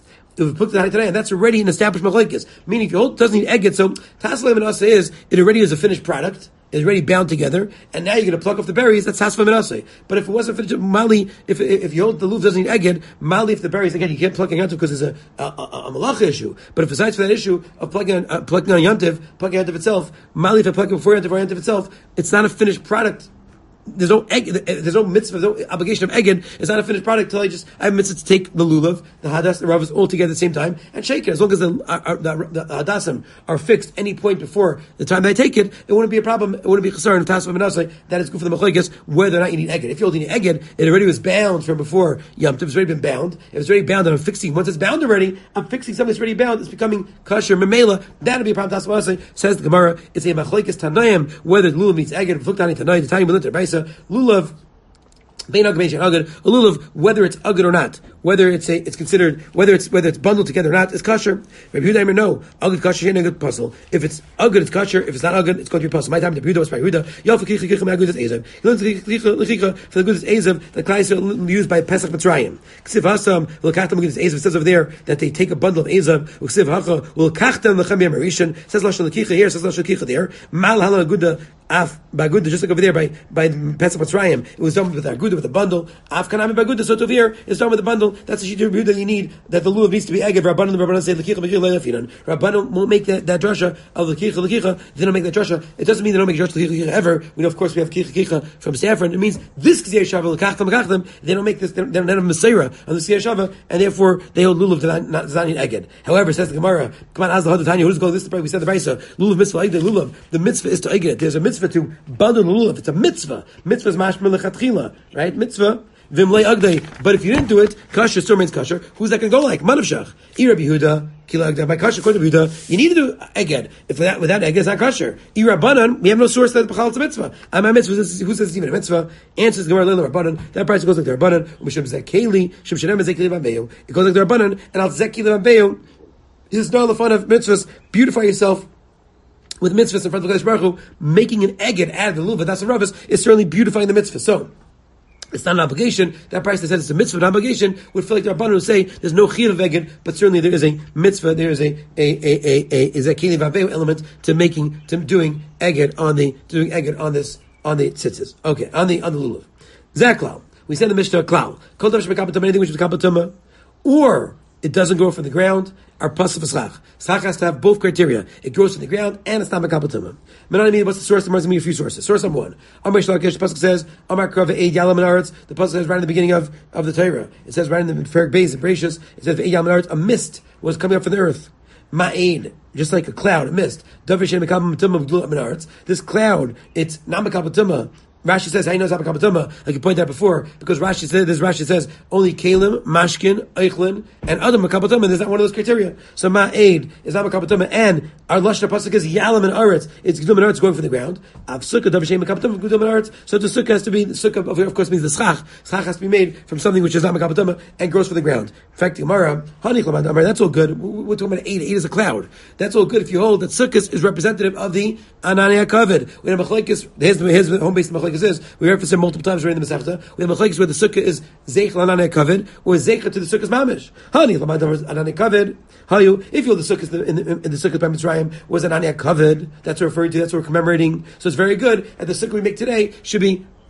And that's already an established machlekes. Meaning, if your hold doesn't need eged, so taslev and asay is it already is a finished product. It's already bound together, and now you're going to pluck off the berries. That's taslev and asay. But if it wasn't finished, mali, if if you hold the lulav doesn't need eged, mali, if the berries again you can't pluck on yantiv because there's a a, a, a malacha issue. But if besides for that issue of plucking on uh, plucking on yantiv, plucking on yantiv itself, mali, if I pluck it before yantiv or yantiv itself, it's not a finished product. There's no egg, there's no mitzvah, there's no obligation of egged. It's not a finished product until I just I have mitzvah to take the lulav, the hadas, the ravas all together at the same time and shake it. As long as the, uh, the, the, the hadasim are fixed any point before the time that I take it, it wouldn't be a problem. It wouldn't be chasar and tasva menasai. That is good for the machlekes whether or not you need egged. If you only need egged, it already was bound from before Yom Tov. It's already been bound. If it's already bound, and I'm fixing. Once it's bound already, I'm fixing something that's already bound. It's becoming kosher memela. That'll be a problem. Tasva menasai says the Gemara. It's a machlekes tanayim whether the lulav needs egged. Look down into tonight. The time we learned Baisa lulav. A lulav, whether it's ugad or not, whether it's a, it's considered, whether it's whether it's bundled together or not, is kosher. Rabbi Yehuda no, ugad kosher, ain't a good puzzle. If it's ugad, it's kosher. If it's not ugad, it's going to be puzzle. My time, the Yehuda was by Yehuda. Yalfa kicha kicha my agudas ezav. He learns kicha for the agudas ezav that Klai Yisrael used by Pesach Mitzrayim. Ksiv hasam l'kachtam agudas ezav. It says over there that they take a bundle of ezav. Ksiv hacha l'kachtam l'chem yamarishan. Says lashon l'kicha here. Says lashon l'kicha there. Mal hala aguda af baguda. Just like over there by by Pesach Mitzrayim, it was done with aguda with a bundle. Af kanami baguda. So over here is done with a bundle. That's the shita that you need. That the lulav needs to be egged. Rabbanon the Rabbanon say l'kicha l'kicha le'afinan. Rabbanon won't make that that drasha of l'kicha l'kicha. They don't make that drasha. It doesn't mean they don't make drasha l'kicha l'kicha ever. We know, of course, we have kicha kicha from Saffron. It means this k'ziyah shava l'kachtam l'kachtam. They don't make this. They don't, they don't have Messiah on the k'ziyah shava, and therefore they hold lulav to not, not, not need egged. However, says the Gemara, come on, as the Hadar Tanya, who's going this? We said the Brisa, lulav mitzvah egged lulav. The mitzvah is to egg it. There's a mitzvah to bundle the lulav. It's a mitzvah. Mitzvah is mashma lechatchila, right? Mitzvah. Vimlei agdei. But if you didn't do it, kasher still remains kasher. Who's that going to go like? Manavshach. I Rabbi Yehuda. Kila agdei. By kasher, according to Yehuda, you need to do eged. If without, without eged, it's not kasher. I Rabbanan, we have no source that b'chal it's a mitzvah. I'm a mitzvah. Who says it's even a mitzvah? Answers the Gemara Leila Rabbanan. That price goes like the Rabbanan. Mishum zekeli. Shum shenem zekeli v'ambeyu. It goes like the Rabbanan. And al zekeli v'ambeyu. This is not the fun of mitzvahs. Beautify yourself with mitzvahs in front of the Kodesh Baruch Hu. Making an eged out of the lulav, that's a ravis, is certainly beautifying the mitzvah. So, it's not an obligation. That price that says it's a mitzvah, an obligation, would feel like the Rabbanan would say there's no chiyuv of eged, but certainly there is a mitzvah, there is a a a a, a is a keli v'aveu element to making to doing eged on the doing eged on this on the tzitzis. Okay, on the on the lulav. Zaklau. We said in the Mishnah klal. Kol davar shebekapel anything which is bekapel tumah, or it doesn't grow from the ground, are pasuk v'schach. Schach has to have both criteria. It grows from the ground, and it's not bekapel tumah. Menani, what's the source? The Gemara gives me a few sources. Source number one. Amar Shlakish, the pasuk says, Amar Krav Eid Yalam Aretz. The pasuk says right in the beginning of, of the Torah. It says right in the Ferek Beis, the Bereshis, it says Eid Yalam Aretz, a mist was coming up from the earth. Ma'ed, just like a cloud, a mist. Davar Shem Bekapel Tumah V'Glulat Min Aretz. This cloud, it's not bekapel tumah. Rashi says, how you know it's not bekapel tumah, like you pointed out before, because Rashi says, this Rashi says, only kalim, mashkin, eichlin, and other bekapel tumah, there's not one of those criteria. So ma'ed is not bekapel tumah, and our lashon pasuk is yalam and aretz, it's gdum and aretz going from the ground. Av sukkah, davar shein bekapel tumah, gdum and aretz, so the sukkah has to be, the sukkah, of course, means the schach. Schach has to be made from something which is not bekapel tumah, and grows from the ground. In fact, Gemara, honey, that's all good. We're talking about eight, eight is a cloud. That's all good if you hold that sukkah is representative of the anania kavod. We have machlekes, here's the home-based machlekes is, we reference it multiple times during the Masechta. We have machlekes where the sukkah is zeich lananei kavod or zeicha to the sukkah's mamish. Hani l'madav ananei kavod. Hayu, if you hold the sukkah in the, in the sukkah by Mitzrayim was ananei kavod, that's what we're referring to. That's what we're commemorating. So it's very good. And the sukkah we make today should be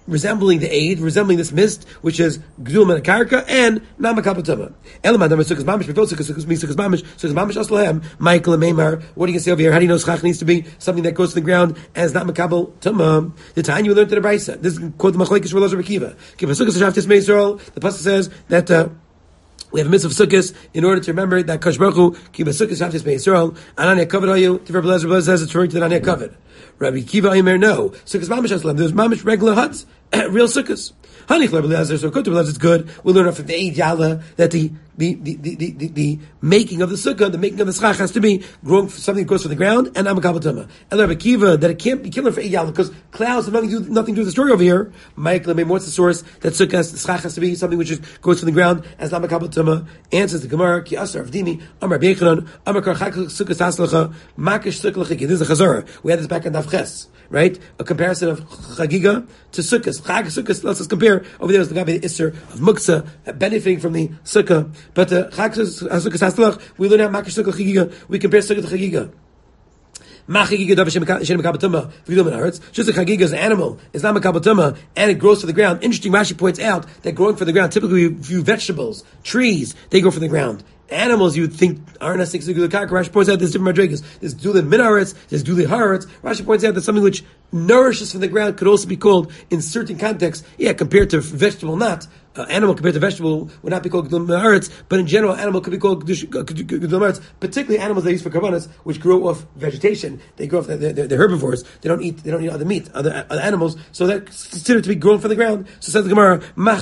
resembling the aid, resembling this mist, which is Gdul Min HaKarka and Namakabel Tumah. Elamad Amar Sukkos Mamish, Befil Sukkos, Sukkos means Sukkos Mamish, Sukkos Mamish Aslahem, Michael and Meimar. What are you going to say over here? How do you know Schach needs to be something that goes to the ground and is not Makabel Tumah? The time you learned in the Brisa. This is quote the Machlekes Rav Elazar Akiva. Kiva Sukkos Shaftis Meisrael. The pasuk says that uh, we have a mitzvah of Sukkos in order to remember that Kadosh Baruch Hu Kiva Sukkos Shaftis Meisrael. Anania Kavod Hayu. Rav Elazar Elazar says it's referring to the Anania Kavod. Rabbi Kiva Aimer no. Sukkos Mamish Aslahem. There's Mamish regular huts, real Sukkos. Honey, so it's good. We learn from the Eid Yalla that the the, the, the, the the making of the sukkah, the making of the schach has to be growing something that goes from the ground and Amakabel Tumah. And Rabbi Kiva that it can't be killer for Eid Yalla because clouds have nothing to do, nothing to do with the story over here. Michael, what's the source that sukkah, the schach has to be something which is, goes from the ground as Amakabel Tumah? Answers the Gemara, Ki Asar Avdimi, Amar Bechanan, Amar Karchak Sukkah Taslacha, Makish Sukkah Lachiki. This is a Chazara. We had this back in Navches, right? A comparison of Chagiga to Sukkah. Chag Sukkah, let's just compare. Over there is the guy the Isser of Muksa, benefiting from the Sukkah. But the Chag Sukkah Taslach, we learn out Makish Sukkah Chagiga. We compare Sukkah to Chagiga. Just like Chagiga is an animal, it's not Makabel Tumah, and it grows for the ground. Interesting, Rashi points out that growing for the ground, typically we view vegetables, trees, they grow from the ground. Animals you would think aren't as six Rashi points out there's different madrigas. There's Duli Minaretz, there's Duli Haaretz. Rashi points out that something which nourishes from the ground could also be called, in certain contexts, yeah, compared to vegetable, not. Uh, animal compared to vegetable would not be called Gdul Ma'aretz, but in general, animal could be called Gdul Ma'aretz, particularly animals that use for karbanos, which grow off vegetation. They grow off, they're, they're, they're herbivores. They don't eat, they don't eat other meat, other, other animals, so that's considered to be grown from the ground. So says the Gemara,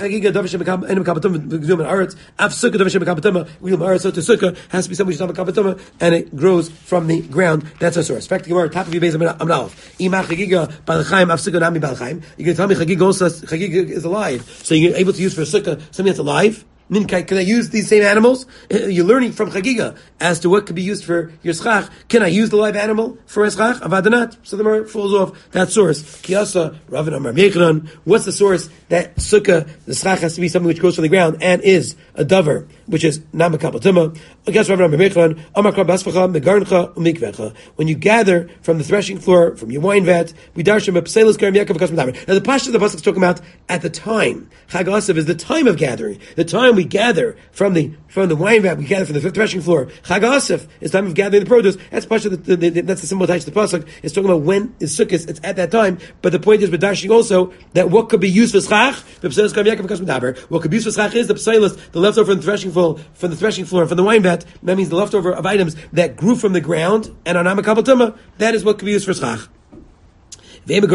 so to sukkah has to be something which is not Makabel Tumah, and it grows from the ground. That's a source. Fact the Gemara, top of your base, Amnalf. Imach Chagiga, Balchaim, Afsukkah, Nami Balchaim. You're going to tell me Chagiga also, Chagiga is alive, so you're able to use for a sukkah something that's alive. Can I use these same animals? You're learning from Chagiga as to what could be used for your schach. Can I use the live animal for a schach? Avadanat. So the Gemara falls off that source. Kiyasa, Ravin Amar Mechran. What's the source that sukkah, the schach has to be something which goes from the ground and is a dover, which is not Makabel Tumah? Against Ravin Amar Mechran, Amar Kar Basfacha, Megarncha, Umikvecha. When you gather from the threshing floor, from your wine vat, we darshim a Pselis Karim Yaakov Kasm Daber. Now the Pashto the Pasuk is talking about at the time. Chag Asav is the time of gathering. The time we gather from the from the wine vat, we gather from the threshing floor. Chag Asif is time of gathering the produce. That's Pasha, the, the, the, that's the symbol attached to the pasuk. It's talking about when is Sukkot. It's at that time. But the point is, we're dashing also that what could be used for schach. What could be used for schach is the pseilis, the leftover from the threshing floor, from the threshing floor, from the wine vat. That means the leftover of items that grew from the ground and are not Makabel Tumah. That is what could be used for schach. Maybe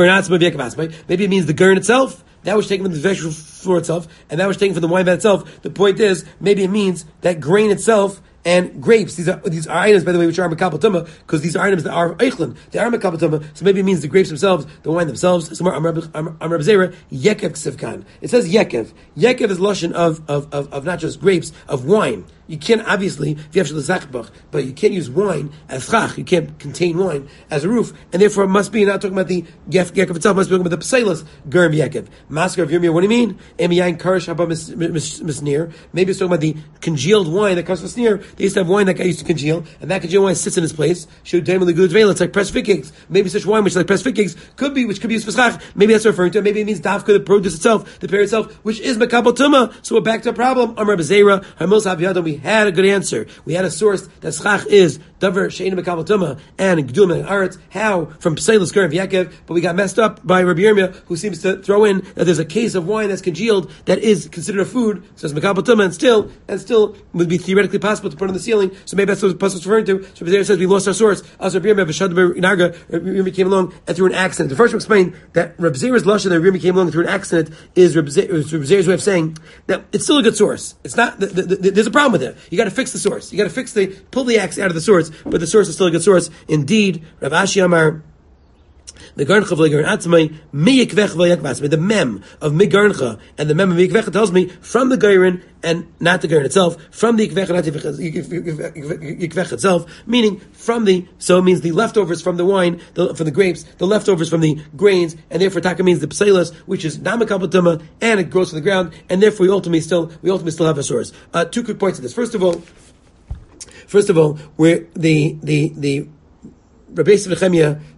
it means the gurn itself. That was taken from the vegetable floor itself, and that was taken from the wine vat itself. The point is, maybe it means that grain itself and grapes. These are these are items, by the way, which are Makabel Tumah, because these are items that are Eichlin. They are Makabel Tumah. So maybe it means the grapes themselves, the wine themselves. So Amar Zera Yekev Ksivkan. It says Yekev. Yekev is lashon of of of of not just grapes, of wine. You can't, obviously, if you have shalazachbach, but you can't use wine as chach. You can't contain wine as a roof, and therefore it must be not talking about the Yekev itself. Must be talking about the pseilas germ Yekev. Masker of Yirmiyah. What do you mean? Emiyayin karish haba misnir. Maybe it's talking about the congealed wine that comes from snir. They used to have wine that guy used to congeal, and that congealed wine sits in its place. Should daimally good veil. It's like pressed fig cakes. Maybe such wine which is like pressed fig cakes could be, which could be used for schach. Maybe that's referring to it. Maybe it means dafka, the produce itself, the pear itself, which is Makabel Tumah. So we're back to a problem. Amar B'Zeira, Hamil Sav we had a good answer. We had a source that schach is davar she'ein Makabel Tumah and Gdul Min Haaretz. How from Pseilis Karim Yaakov, but we got messed up by Rabbi Yirmiyah, who seems to throw in that there's a case of wine that's congealed that is considered a food, says Makabel Tumah, and still and still would be theoretically possible to put on the ceiling. So maybe that's what the pasuk is referring to. So Rabbi Yirmiyah says we lost our source. As Rabbi Yirmiyah Rabbi Yirmiyah came along and through an accident. The first one explained that Rabbi Zera's lashon that Rabbi Yirmiyah came along through an accident is Rabbi Zera's way of saying that it's still a good source. It's not. The, the, the, there's a problem with it. You got to fix the source. You got to fix the pull the axe out of the source, but the source is still a good source. Indeed, Rav Ashi Amar. The garncha v'legarn atzmai miyikvech v'yakvas. The mem of migarncha and the mem of miyikvech tells me from the gairin and not the gairin itself, from the yikvech not the yikvech itself, meaning from the, so it means the leftovers from the wine, the, from the grapes, the leftovers from the grains, and therefore taka means the pseilas, which is not Makabel Tumah, and it grows to the ground, and therefore we ultimately still we ultimately still have a source. Uh, two quick points to this. First of all, first of all, where the the the Rabbi Yosef Nechemia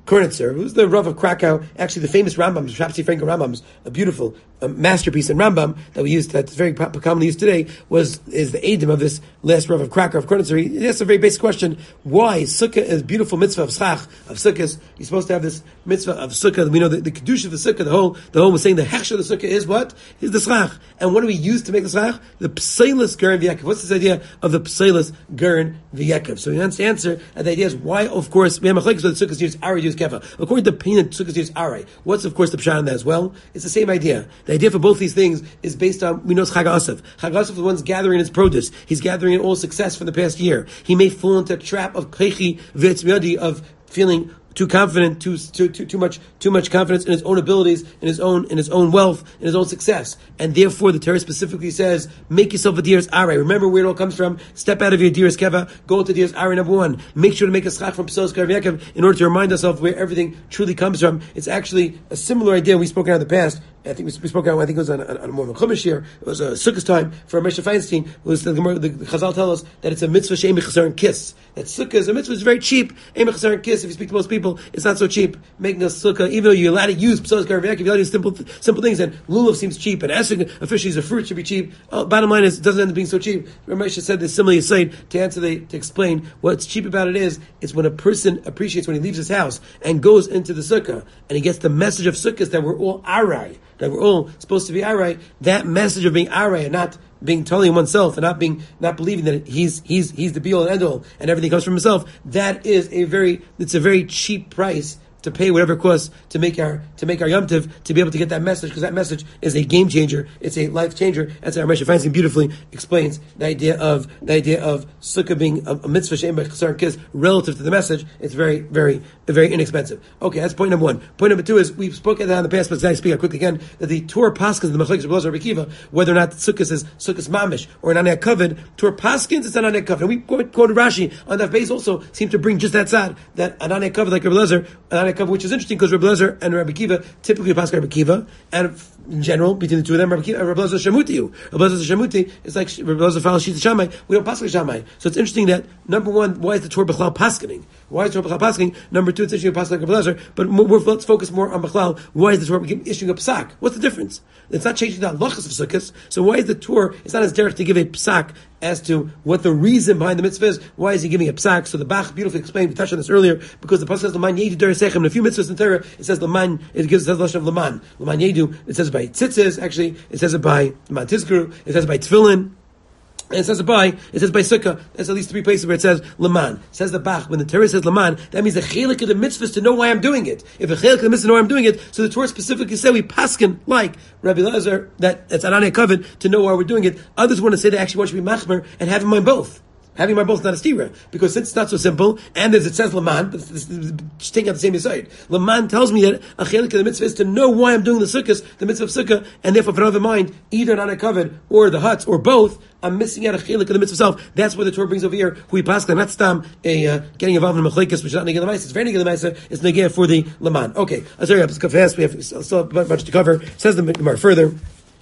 Kornitzer, who's the Rav of Krakow, actually the famous Rambam, Shapsi Frankel Rambam's a beautiful uh, masterpiece in Rambam that we used, that's very commonly used today, was is the Eidim of this last Rav of Krakow of Kornitzer. He asks a very basic question: why Sukkah is a beautiful mitzvah of Schach of Sukkahs? You're supposed to have this mitzvah of Sukkah. We know that the kedusha of the Sukkah, the whole the whole was saying the hechsher of the Sukkah is what is the Schach, and what do we use to make the Schach? The Pseilus Gern V'Yakov. What's this idea of the Pseilus Gern V'Yakov? So he wants to answer, and the idea is why, of course, we have machlekes whether Sukkahs use Arai, use Kefa. According to Pina, Sukkahs use Arai. What's, of course, the pshat on that as well? It's the same idea. The idea for both these things is based on, we know it's Chag Asaf. Chag Asaf is the one's gathering his produce. He's gathering in all success from the past year. He may fall into a trap of Kechi V'etzmiyadi, of feeling too confident, too, too too too much too much confidence in his own abilities, in his own in his own wealth, in his own success, and therefore the Torah specifically says, make yourself a Diras Arai. Remember where it all comes from. Step out of your Diras Keva, go into Diras Arai number one. Make sure to make a schach from Pseilus Gern V'Yakov in order to remind ourselves where everything truly comes from. It's actually a similar idea we spoke about in the past. I think we, we spoke about, I think it was on, on, on more of a Chumash here. It was a Sukkot time for Moshe Feinstein. It was the, the, the Chazal tell us that it's a mitzvah she'em b'chasaron kiss. That Sukkah is a mitzvah, it's very cheap. Em b'chasaron kiss. If you speak to most people, it's not so cheap. Making a Sukkah, even though you're allowed to use Pseilus Gern V'Yakov, you're allowed to use simple, simple things. And lulav seems cheap, and asking officially a fruit should be cheap. Uh, bottom line is, it doesn't end up being so cheap. Moshe said this similarly aside to answer the, to explain what's cheap about it is, it's when a person appreciates when he leaves his house and goes into the Sukkah, and he gets the message of Sukkahs that we're all Arai, that we're all supposed to be Arai. That message of being Arai and not being totally in oneself and not being, not believing that he's, he's, he's the be all and end all and everything comes from himself. That is a very, it's a very cheap price to pay whatever it costs to make our to make our Yom Tov, to be able to get that message, because that message is a game changer. It's a life changer. That's how Moshe Feinstein beautifully explains the idea of the idea of Sukkah being a, a mitzvah she'em b'chasaron kiss relative to the message. It's very, very, very inexpensive. Okay, that's point number one. Point number two is we've spoken that in the past, but I speak out quickly again, that the Torah Paskins, the Machlekes Rebbe Elazar Rebbe Akiva, whether or not Sukkah is Sukkah's mamish or an Anei Kavod, Torah Paskins it's an Anei Kavod. And we quoted Rashi on that base also seem to bring just that side, that an Anei Kavod like Rebbe Elazar, an Anei Kavod, which is interesting because Rebbe Elazar and Rebbe Akiva typically pass Rebbe Akiva, and in general between the two of them, Rebbe Akiva, Rebbe Elazar Shamuti. Rebbe Elazar Shamuti is like Rebbe Elazar follows Shita Shammai. We don't pass like Shammai, so it's interesting that number one, why is the Torah B'chlal paskening? Why is the Torah B'chlal paskening? Number two, it's interesting to pass like Rebbe Elazar, but more, let's focus more on B'chlal. Why is the Torah issuing a psak? What's the difference? It's not changing the halachas of Sukkot. So why is the Torah? It's not as derech to give a psak as to what the reason behind the mitzvah is. Why is he giving a psak? So the Bach beautifully explained, we touched on this earlier, because the pasuk says L'man Yedu Derech Sechem. In a few mitzvahs in Torah, it says L'man, it gives the lashon of L'man. L'man Yedu, it says it by tzitzis, actually, it says it by L'man Tizkuru, it says it by Tefillin. And it says it by, it says by Sukkah. There's at least three places where it says Laman. It says the Bach. When the Torah says Laman, that means the chelik of the mitzvah is to know why I'm doing it. If the chelik of the mitzvah is to know why I'm doing it, so the Torah specifically said we paskin like Rabbi Elazar, that it's an Anei Kavod to know why we're doing it. Others want to say they actually want you to be machmer and have in mind both. Having my both not a stira, because since it's not so simple, and as it says Laman, but just taking out the same side. Laman tells me that a chelik of the mitzvah is to know why I'm doing the sukkahs, the mitzvah of sukkah, and therefore, if I don't have in mind either an Anei Kavod or the huts or both, I'm missing out a chelik of the mitzvah itself. That's where the Torah brings over here. Hui pascha, not stam a uh, getting involved in a machlekes, which is not negay l'maisa. It's very negay l'maisa. It's negay for the Laman. Okay, let's hurry up. Let's go fast. We have still a bunch to cover. It says the Gemara further.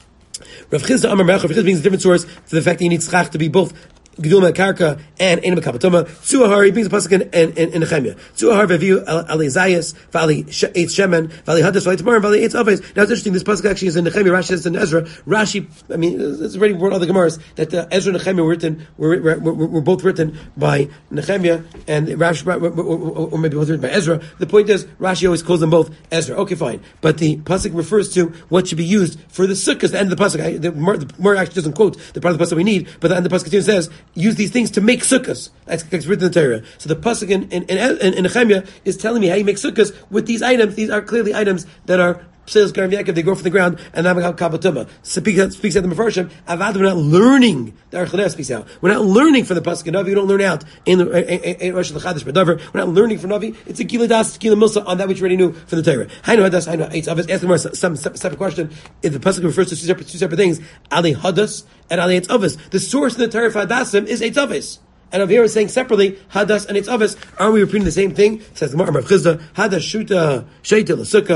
Rav Chizda Amar Merach. Rav Chizda brings a different source to the fact that you need schach to be both Gedul Karka and Enim Kapatoma. Tzuahar, he brings a pasuk in in in Nehemiah. Tzuahar ve'viu Ali Zayas, v'ali Eitz Shemen, v'ali Hadas, v'ali Tamar, v'ali Eitz Avos. Now it's interesting. This pasuk actually is in Nehemiah. Rashi says in Ezra. Rashi, I mean, it's already brought other Gemaras that uh, Ezra and Nehemiah were written were, were, were, were both written by Nehemiah, and Rashi, or, or maybe both written by Ezra. The point is, Rashi always calls them both Ezra. Okay, fine. But the pasuk refers to what should be used for the sukkahs. The end of the pasuk. I, the Gemara actually doesn't quote the part of the pasuk we need, but the end of the pasuk continues says, use these things to make sukkahs. That's, that's written in the Torah. So the pasuk in, in, in, in Nehemiah is telling me how you make sukkahs with these items. These are clearly items that are Pseilus Gern V'Yakov, they grow from the ground, and now we have Kabbatuma. Speaks, speaks out the Mefarshim, Avad, we're not learning, the Arch Laner speaks out. We're not learning from the Pasuk in Navi, we don't learn out in the Rosh Chadash B'Davar. We're not learning from Navi, it's a Gila Das, Gila Milsa on that which you already knew from the Torah. Hainu Hadas, Hainu Eitz Avos. Ask them some separate question. If the Pasuk refers to two separate, two separate things, Ali Hadas and Ali Eitz Avos. The source in the Torah for Hadasim is Eitz Avos. And over here is saying separately, Hadas and Eitz Avos. Aren't we repeating the same thing? It says the Gemara of Chizda, Hadas Shuta, Sheita L'Sukkah,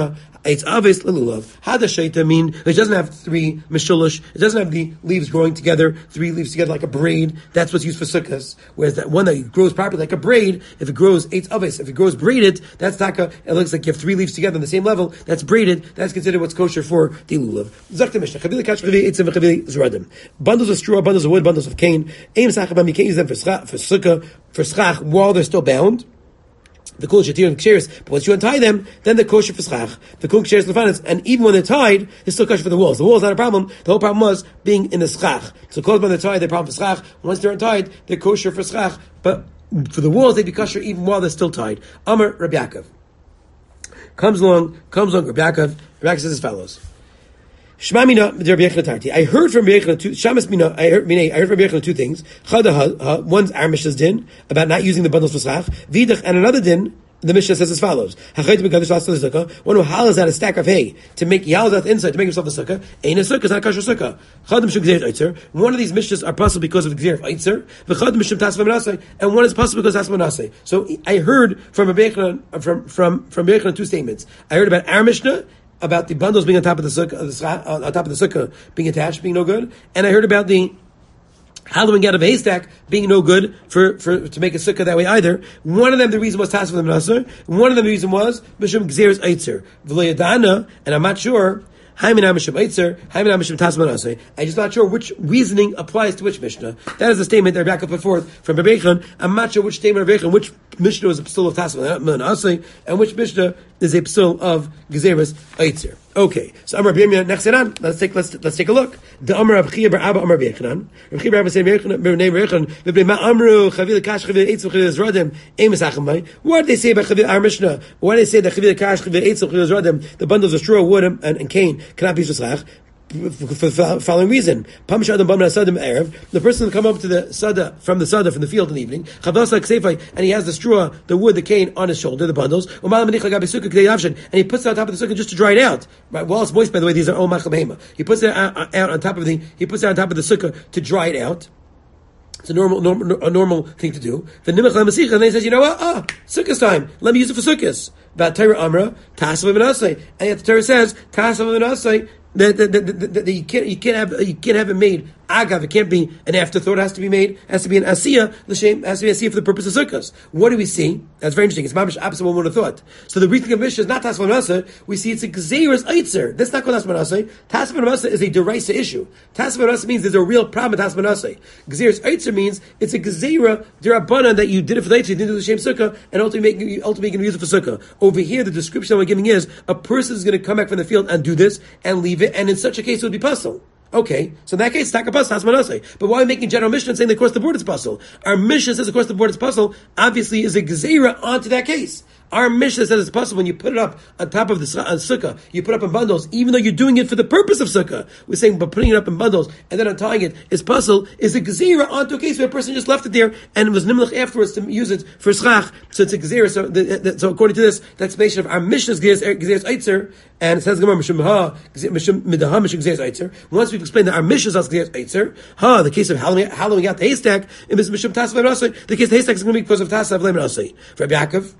Eitz aves lelulav. Hada shaita mean it doesn't have three mishulush. It doesn't have the leaves growing together, three leaves together like a braid. That's what's used for sukkahs. Whereas that one that grows properly like a braid, if it grows eitz aves, if it grows braided, that's taka. It looks like you have three leaves together on the same level. That's braided. That's considered what's kosher for the lulav. Zakta mishnah. Chavili kash chavili eitzim v'chavili zradim. Bundles of straw, bundles of wood, bundles of cane. Aim sachabam. You can't use them for schach, for sukkah, for schach while they're still bound. The kol shatir and ksheris, but once you untie them, then they're kosher for schach. The kol ksheris lefanis, and even when they're tied, they're still kosher for the walls. The wall's not a problem. The whole problem was being in the schach. So kol when they're tied, they're problem for schach. Once they're untied, they're kosher for schach. But for the walls, they'd be kosher even while they're still tied. Amar Rabbi Yaakov comes along, comes along. Rabbi Yaakov, Rabbi Yaakov says as follows. Shema mina Rabbi Yechon Tarti. I heard from Rabbi Yechon two. Shamas mina. I heard. I heard from Rabbi Yechon two things. Chada, one's our Mishnah's din about not using the bundles for schach. Vidach, and another din. The Mishnah says as follows: one who hollers out a stack of hay to make yalls out the inside to make himself a sukkah. Ain't a sukkah, it's not a kosher sukkah. One of these Mishnahs are possible because of the gzeir of eitzer, and one is possible because of tasva. So I heard from Rabbi Yechon, from from from Rabbi Yechon two statements. I heard about our Mishnah, about the bundles being on top of the sukkah, uh, on top of the sukkah being attached, being no good, and I heard about the hollowing out of a haystack being no good for, for to make a sukkah that way either. One of them, the reason was tasva the menasser. One of them, the reason was mishum gzeir's eitzer v'loyadana, and I'm not sure. I'm just not sure which reasoning applies to which Mishnah. That is the statement that Rebbe put forth from Rabbi Yechon. I'm not sure which statement of Rebbe Yechon, which Mishnah is a psul of Tasman Menaseh, and which Mishnah is a psul of Gezeres Eitzer. Okay, so Amar Rabbi Yechon next on. Let's take let's let's take a look. The Amar Rabbi Chia bar Abba Amar Rabbi Yechon. Rabbi Chia bar Abba said Rabbi Yechon Rabbi Ma Amru Chavil Kash Chavil Eitzer Chavil Zradim Emes Achamai. What did they say about Chavil our Mishnah? Why did they say that Chavil Kash Chavil Eitzer Chavil Zradim, the bundles of straw, wood, and, and cane, cannot be Shach? For the following reason, the person will come up to the sada from the sada from the field in the evening, and he has the straw, the wood, the cane on his shoulder, the bundles, and he puts it on top of the sukkah just to dry it out. Right? While it's moist, by the way, these are all machal behema. He puts it out, out on top of the he puts it on top of the sukkah to dry it out. It's a normal, normal, a normal thing to do. The nimach l'masicha, and then he says, you know what? Ah, sukkah's time. Let me use it for sukkahs. About Torah Amra, Tasav v'nasei, and yet the Torah says Tasav v'nasei. That, that, that, that, that you can't you can't have you can't have it made agav. It can't be an afterthought. It has to be made. It has to be an asiyah. L'shem has to be an asiyah for the purpose of sukkahs. What do we see? That's very interesting. It's mamish opposite what one would have thought. So the reasoning of Mishnah is not tasman manasa. We see it's a gzeirus eitzer. That's not called tasman manasa. Tasman manasa is a deraisa issue. Tasman manasa means there's a real problem with tasman manasa. Gzeirus eitzer means it's a gzeira derabbanan that you did it for the eitzer, you didn't do the shem sukkah, and ultimately making ultimately going to use it for sukkah. Over here, the description that we're giving is a person is going to come back from the field and do this and leave it, and in such a case it would be puzzle. Okay, so in that case, taka puzzle, tasmanasei. But why are we making general mission and saying that across the board it's puzzle? Our mission says across the board it's puzzle, obviously is a gzeira onto that case. Our Mishnah says it's possible when you put it up on top of the uh, sukkah, you put it up in bundles, even though you're doing it for the purpose of sukkah. We're saying, but putting it up in bundles and then untying it is puzzle, is a gzeira onto a case where a person just left it there and it was nimlach afterwards to use it for schach. So it's a gzeira. So, the, the, so according to this, the explanation of our Mishnah's gzeira's eitzer, and it says Gemara mishum ha mishum midaha mishum gzeira's eitzer. Once we've explained that our Mishnah's gzeira's eitzer, ha the case of hollowing, hollowing out the haystack, and mishum tasav le'menasei, the case of the haystack is going to be because of tasav le'menasei. For Rabbi Yaakov.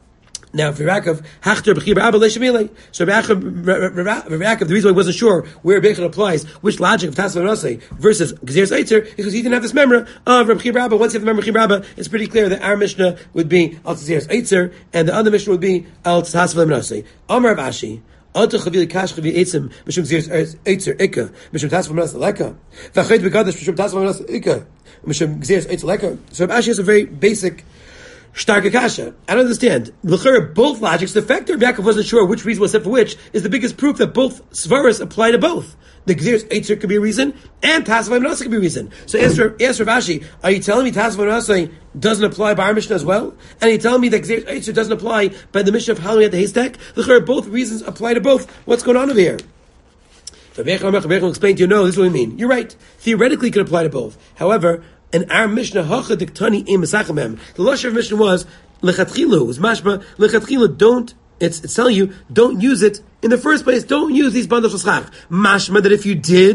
Now, for Yaakov, Hachter B'chi B'Abba Le'Shemilei. So Rabbi Yaakov, the reason why he wasn't sure where Rabbi Yechon applies, which logic of Tasva Menasei versus Gzeir's Eitzer, is because he didn't have this memra of Rabbi B'Abba. Once you have the memra of B'Abba, it's pretty clear that our Mishnah would be Al Gzeir's Eitzer, and the other Mishnah would be Al Tasva Menasei. Amar Rav Ashi. Alta chavili kash chavili eitzim mishum gzeir's eitzer ikka mishum tasva menaseh leka v'achayt begadash mishum tasva menaseh ikka mishum gzeir's eitzer leka. So Rav Ashi has a very basic Starka kasha. I don't understand. L'chera, both logics, the fact that Rabbi Yaakov wasn't sure which reason was set for which is the biggest proof that both svaras apply to both. The Gzeir's Eitzer could be a reason, and Tasva Menaseh could be a reason. So ask Rav Ashi, are you telling me Tasva Menaseh doesn't apply by our Mishnah as well? And are you telling me that Gzeir's Eitzer doesn't apply by the Mishnah of hollowing out the haystack? L'chera, both reasons apply to both. What's going on over here? Rabbi Yechon explained to you, no, this is what we mean. You're right. Theoretically it could apply to both. However, in our Mishnah, Hacha Diktani Im Mesachamem, the Lashon of Mishnah was Lechatchilu, was mashma Lechatchilu. Don't it's it's telling you don't use it in the first place. Don't use these bundles of schach. Mashma that if you did,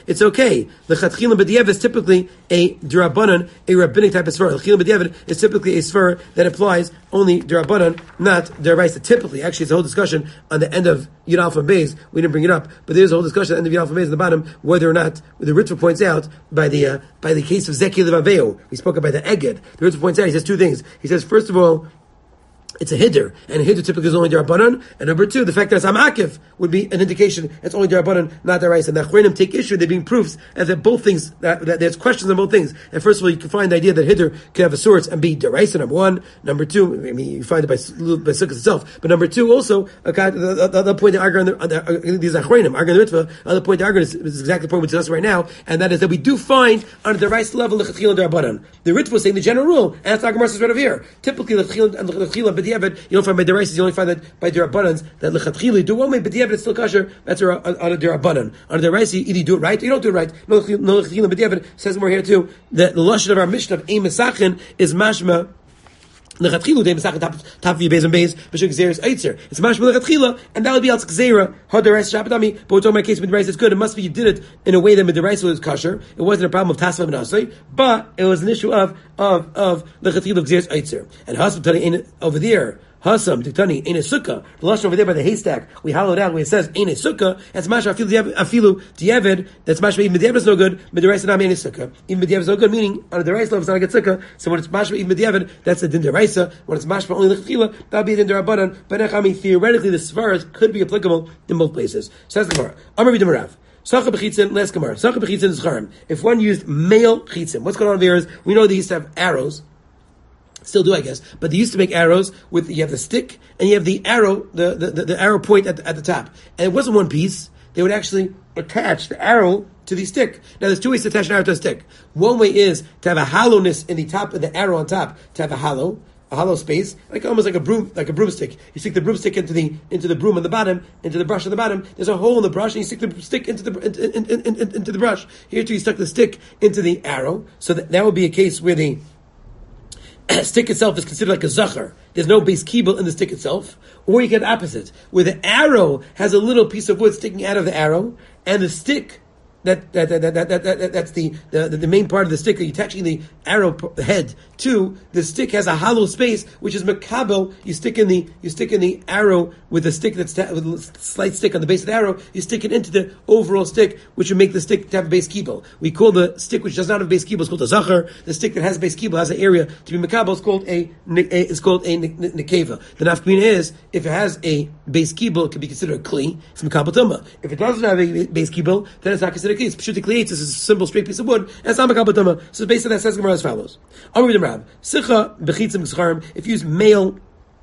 it's okay. Lechatchilim b'diavad is typically a d'Rabbanan, a rabbinic type of svara. Lechatchilim b'diavad is typically a svara that applies only d'Rabbanan, not d'Oraisa. Typically, actually, it's a whole discussion on the end of Yud Alpha Beis. We didn't bring it up, but there's a whole discussion at the end of Yud Alpha Beis at the bottom whether or not the Ritva points out by the uh, by the case of Zeki Levaveo. We spoke about the Eged. The Ritva points out. He says two things. He says first of all, it's a hiddur, and a hiddur typically is only d'Rabbanan. And number two, the fact that it's amakif would be an indication it's only d'Rabbanan, not d'Oraisa. And the Achronim take issue, they're being proofs, as that both things, that, that there's questions on both things. And first of all, you can find the idea that hiddur can have a source and be d'Oraisa, number one. Number two, I mean, you find it by, by Sukkot itself. But number two, also, okay, the, the, the other point they argue on the, on the, uh, these Achronim, argue on the Ritva, the other point they argue is, is exactly the point we're discussing right now, and that is that we do find on the d'Oraisa level, l'chatchila d'Rabbanan. The Ritva is saying the general rule, and that's the Gemara says right over here. Typically, l'chatchila and l'chatchila b'diavad, you don't find by Deraisa, you only find that by Derabbanans, that lechatchili do one way, but the it's still kosher. That's on a Derabbanan. On a Deraisa, either you do it right or you don't do it right. No lechatchili, but the says more here too that the lashon of our Mishnah of Ein Mesachin is mashma. Lechatchilu de Mesachin top top of your base and base, b'shuk gzeres eitzer. It's mashma lechatchila, and that would be al tzera had Deraisa shabbatami. But we're talking about case with Deraisa, it's good. It must be you did it in a way that Deraisa was kosher. It wasn't a problem of tasva and asay, but it was an issue of of of lechatchilu gzeres eitzer. And hospitality over there. Hasam, Tiktani, in a sukkah. The lashon over there by the haystack, we hollowed out where it says in a sukkah. That's masha afilu diavad. That's masha even diavad is no good. Midiraisa not in a sukkah. Even diavad is no good. Meaning on a deraisa level, it's not a good sukkah. So when it's masha even diavad, that's a din deraisa. When it's masha only lechila, that'll be a din derabanan. But I mean, theoretically, the svaras could be applicable in both places. Says the Gemara. Amar b'demarav. Sacha b'chitzin, last Gemara. Sacha b'chitzin is charim. If one used male chitzin, what's going on there is we know they used to have arrows. Still do, I guess. But they used to make arrows with, you have the stick, and you have the arrow, the, the, the, the arrow point at the, at the top. And it wasn't one piece. They would actually attach the arrow to the stick. Now, there's two ways to attach an arrow to a stick. One way is to have a hollowness in the top of the arrow on top, to have a hollow, a hollow space, like almost like a broom, like a broomstick. You stick the broomstick into the, into the broom on the bottom, into the brush on the bottom. There's a hole in the brush, and you stick the stick into the, into, in, in, in, into the brush. Here too, you stuck the stick into the arrow. So that, that would be a case where the stick itself is considered like a zachar. There's no base kibble in the stick itself. Or you get the opposite, where the arrow has a little piece of wood sticking out of the arrow, and the stick, that, that, that, that, that, that, that that's the, the, the main part of the stick, you're attaching the arrow head to, the stick has a hollow space, which is makabel. You stick in the, you stick in the arrow with the stick that's, ta- with a slight stick on the base of the arrow, you stick it into the overall stick, which would make the stick to have a base kibble. We call the stick which does not have a base kibble, it's called a zachar. The stick that has a base kibble has an area to be makabel, it's called a, a it's called a nekeva. The nafkamina is, if it has a base kibble, it can be considered a kli, it's makabel tumah. If it doesn't have a base kibble, then it's not considered a kli. It's pshutik lietz, it's a simple straight piece of wood, and it's not makabel tumah. So basically that says Gemara as follows. I'll read them Rab. Sicha bechitzim zcharim. If you use male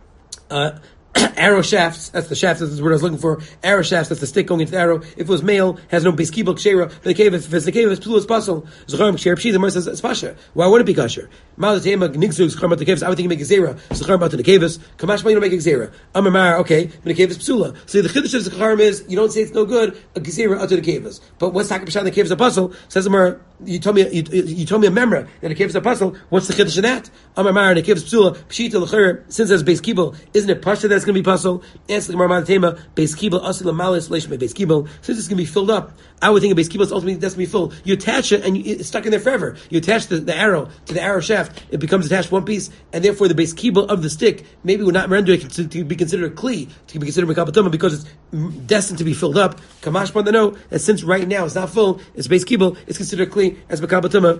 uh, arrow shafts, that's the shafts, that's the word I was looking for. Arrow shafts, that's the stick going into the arrow. If it was male, has no base kibble kshera. But the cave, if it's the cave, it's psulu, it's pasul. Zcharim kshera pshi. The Gemara says it's pasha. Why would it be kasher? Ma'alatema nigzu zcharim about the caves. I would think you make a zera. Zcharim about the caves. Kamash you don't make a zera. Amar okay, but the cave is psula. So the chiddush of zcharim is you don't say it's no good. A gezerah out to the caves. But what's talking about the caves a pasul? Says the Gemara. You told me you, you told me a memra that a cave is a puzzle. What's the chiddush in that? Amar Mar and a cave is psula pshita l'cher. Since there's base kibble, isn't it pasha that's going to be puzzle? Answer the Gemara Matema base kibble asil lamalis leishme base kibble. Since it's going to be filled up, I would think a base kibble is ultimately that's going to be full. You attach it and you, it's stuck in there forever. You attach the, the arrow to the arrow shaft, it becomes attached one piece, and therefore the base kibble of the stick maybe would not render it to, to be considered a kli, to be considered mekabel because it's destined to be filled up. Kamash pon the know that since right now it's not full, it's base kibble, it's considered a kli as mekabel.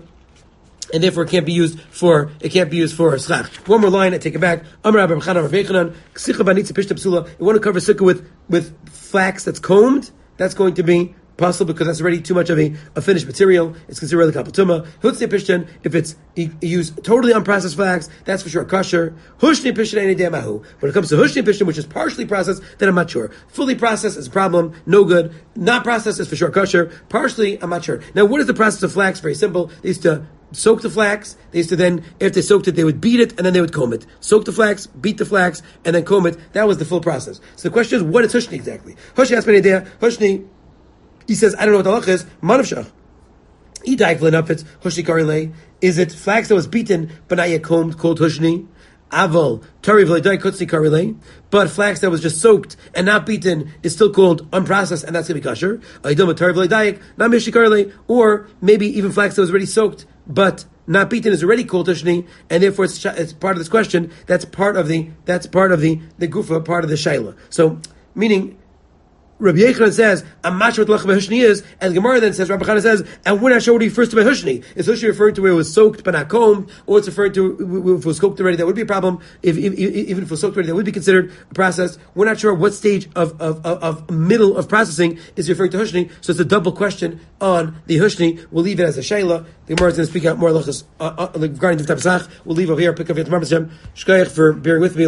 And therefore it can't be used for it can't be used for schach. One more line, I take it back. Amar Rabbi Chanan Rav Yechanan, Ksicha banitza pishta psula. You want to cover sukkah with with flax that's combed, that's going to be possible because that's already too much of a, a finished material. It's considered like kapatuma. Hutzne pishtan, if it's you use totally unprocessed flax, that's for sure kosher. Hushne pishtan any damahu. When it comes to hushne pishtan, which is partially processed, then I'm not sure. Fully processed is a problem, no good. Not processed is for sure kosher. Partially, I'm not sure. Now, what is the process of flax? Very simple. They used to soak the flax. They used to then, if they soaked it, they would beat it and then they would comb it. Soak the flax, beat the flax, and then comb it. That was the full process. So the question is, what is hushni exactly? Hushni asked me an idea. Hushni, he says, I don't know what the halach is. Manavshach. Is it flax that was beaten but not yet combed, called hushni? Aval Tari V'Leidai Kutzi Karilei, but flax that was just soaked and not beaten is still called unprocessed, and that's going to be kosher. Aidom Tari V'Leidai, not Mishi Karilei, or maybe even flax that was already soaked but not beaten is already called Tishni, and therefore it's, it's part of this question. That's part of the that's part of the the gufa, part of the shaila. So, meaning, Rabbi Yochanan says, I'm not sure what lach b'hushni is, and the Gemara then says, Rabbi Chana says, and we're not sure what he refers to by hushni. Is hushni referring to where it was soaked but not combed, or it's referring to if it was soaked already, that would be a problem. If, if, even if it was soaked already, that would be considered a process. We're not sure what stage of, of, of, of middle of processing is referring to hushni, so it's a double question on the hushni. We'll leave it as a shayla. The Gemara is going to speak out more uh, uh, regarding the Pesach. We'll leave over here, pick up the Shkoyach for bearing with me.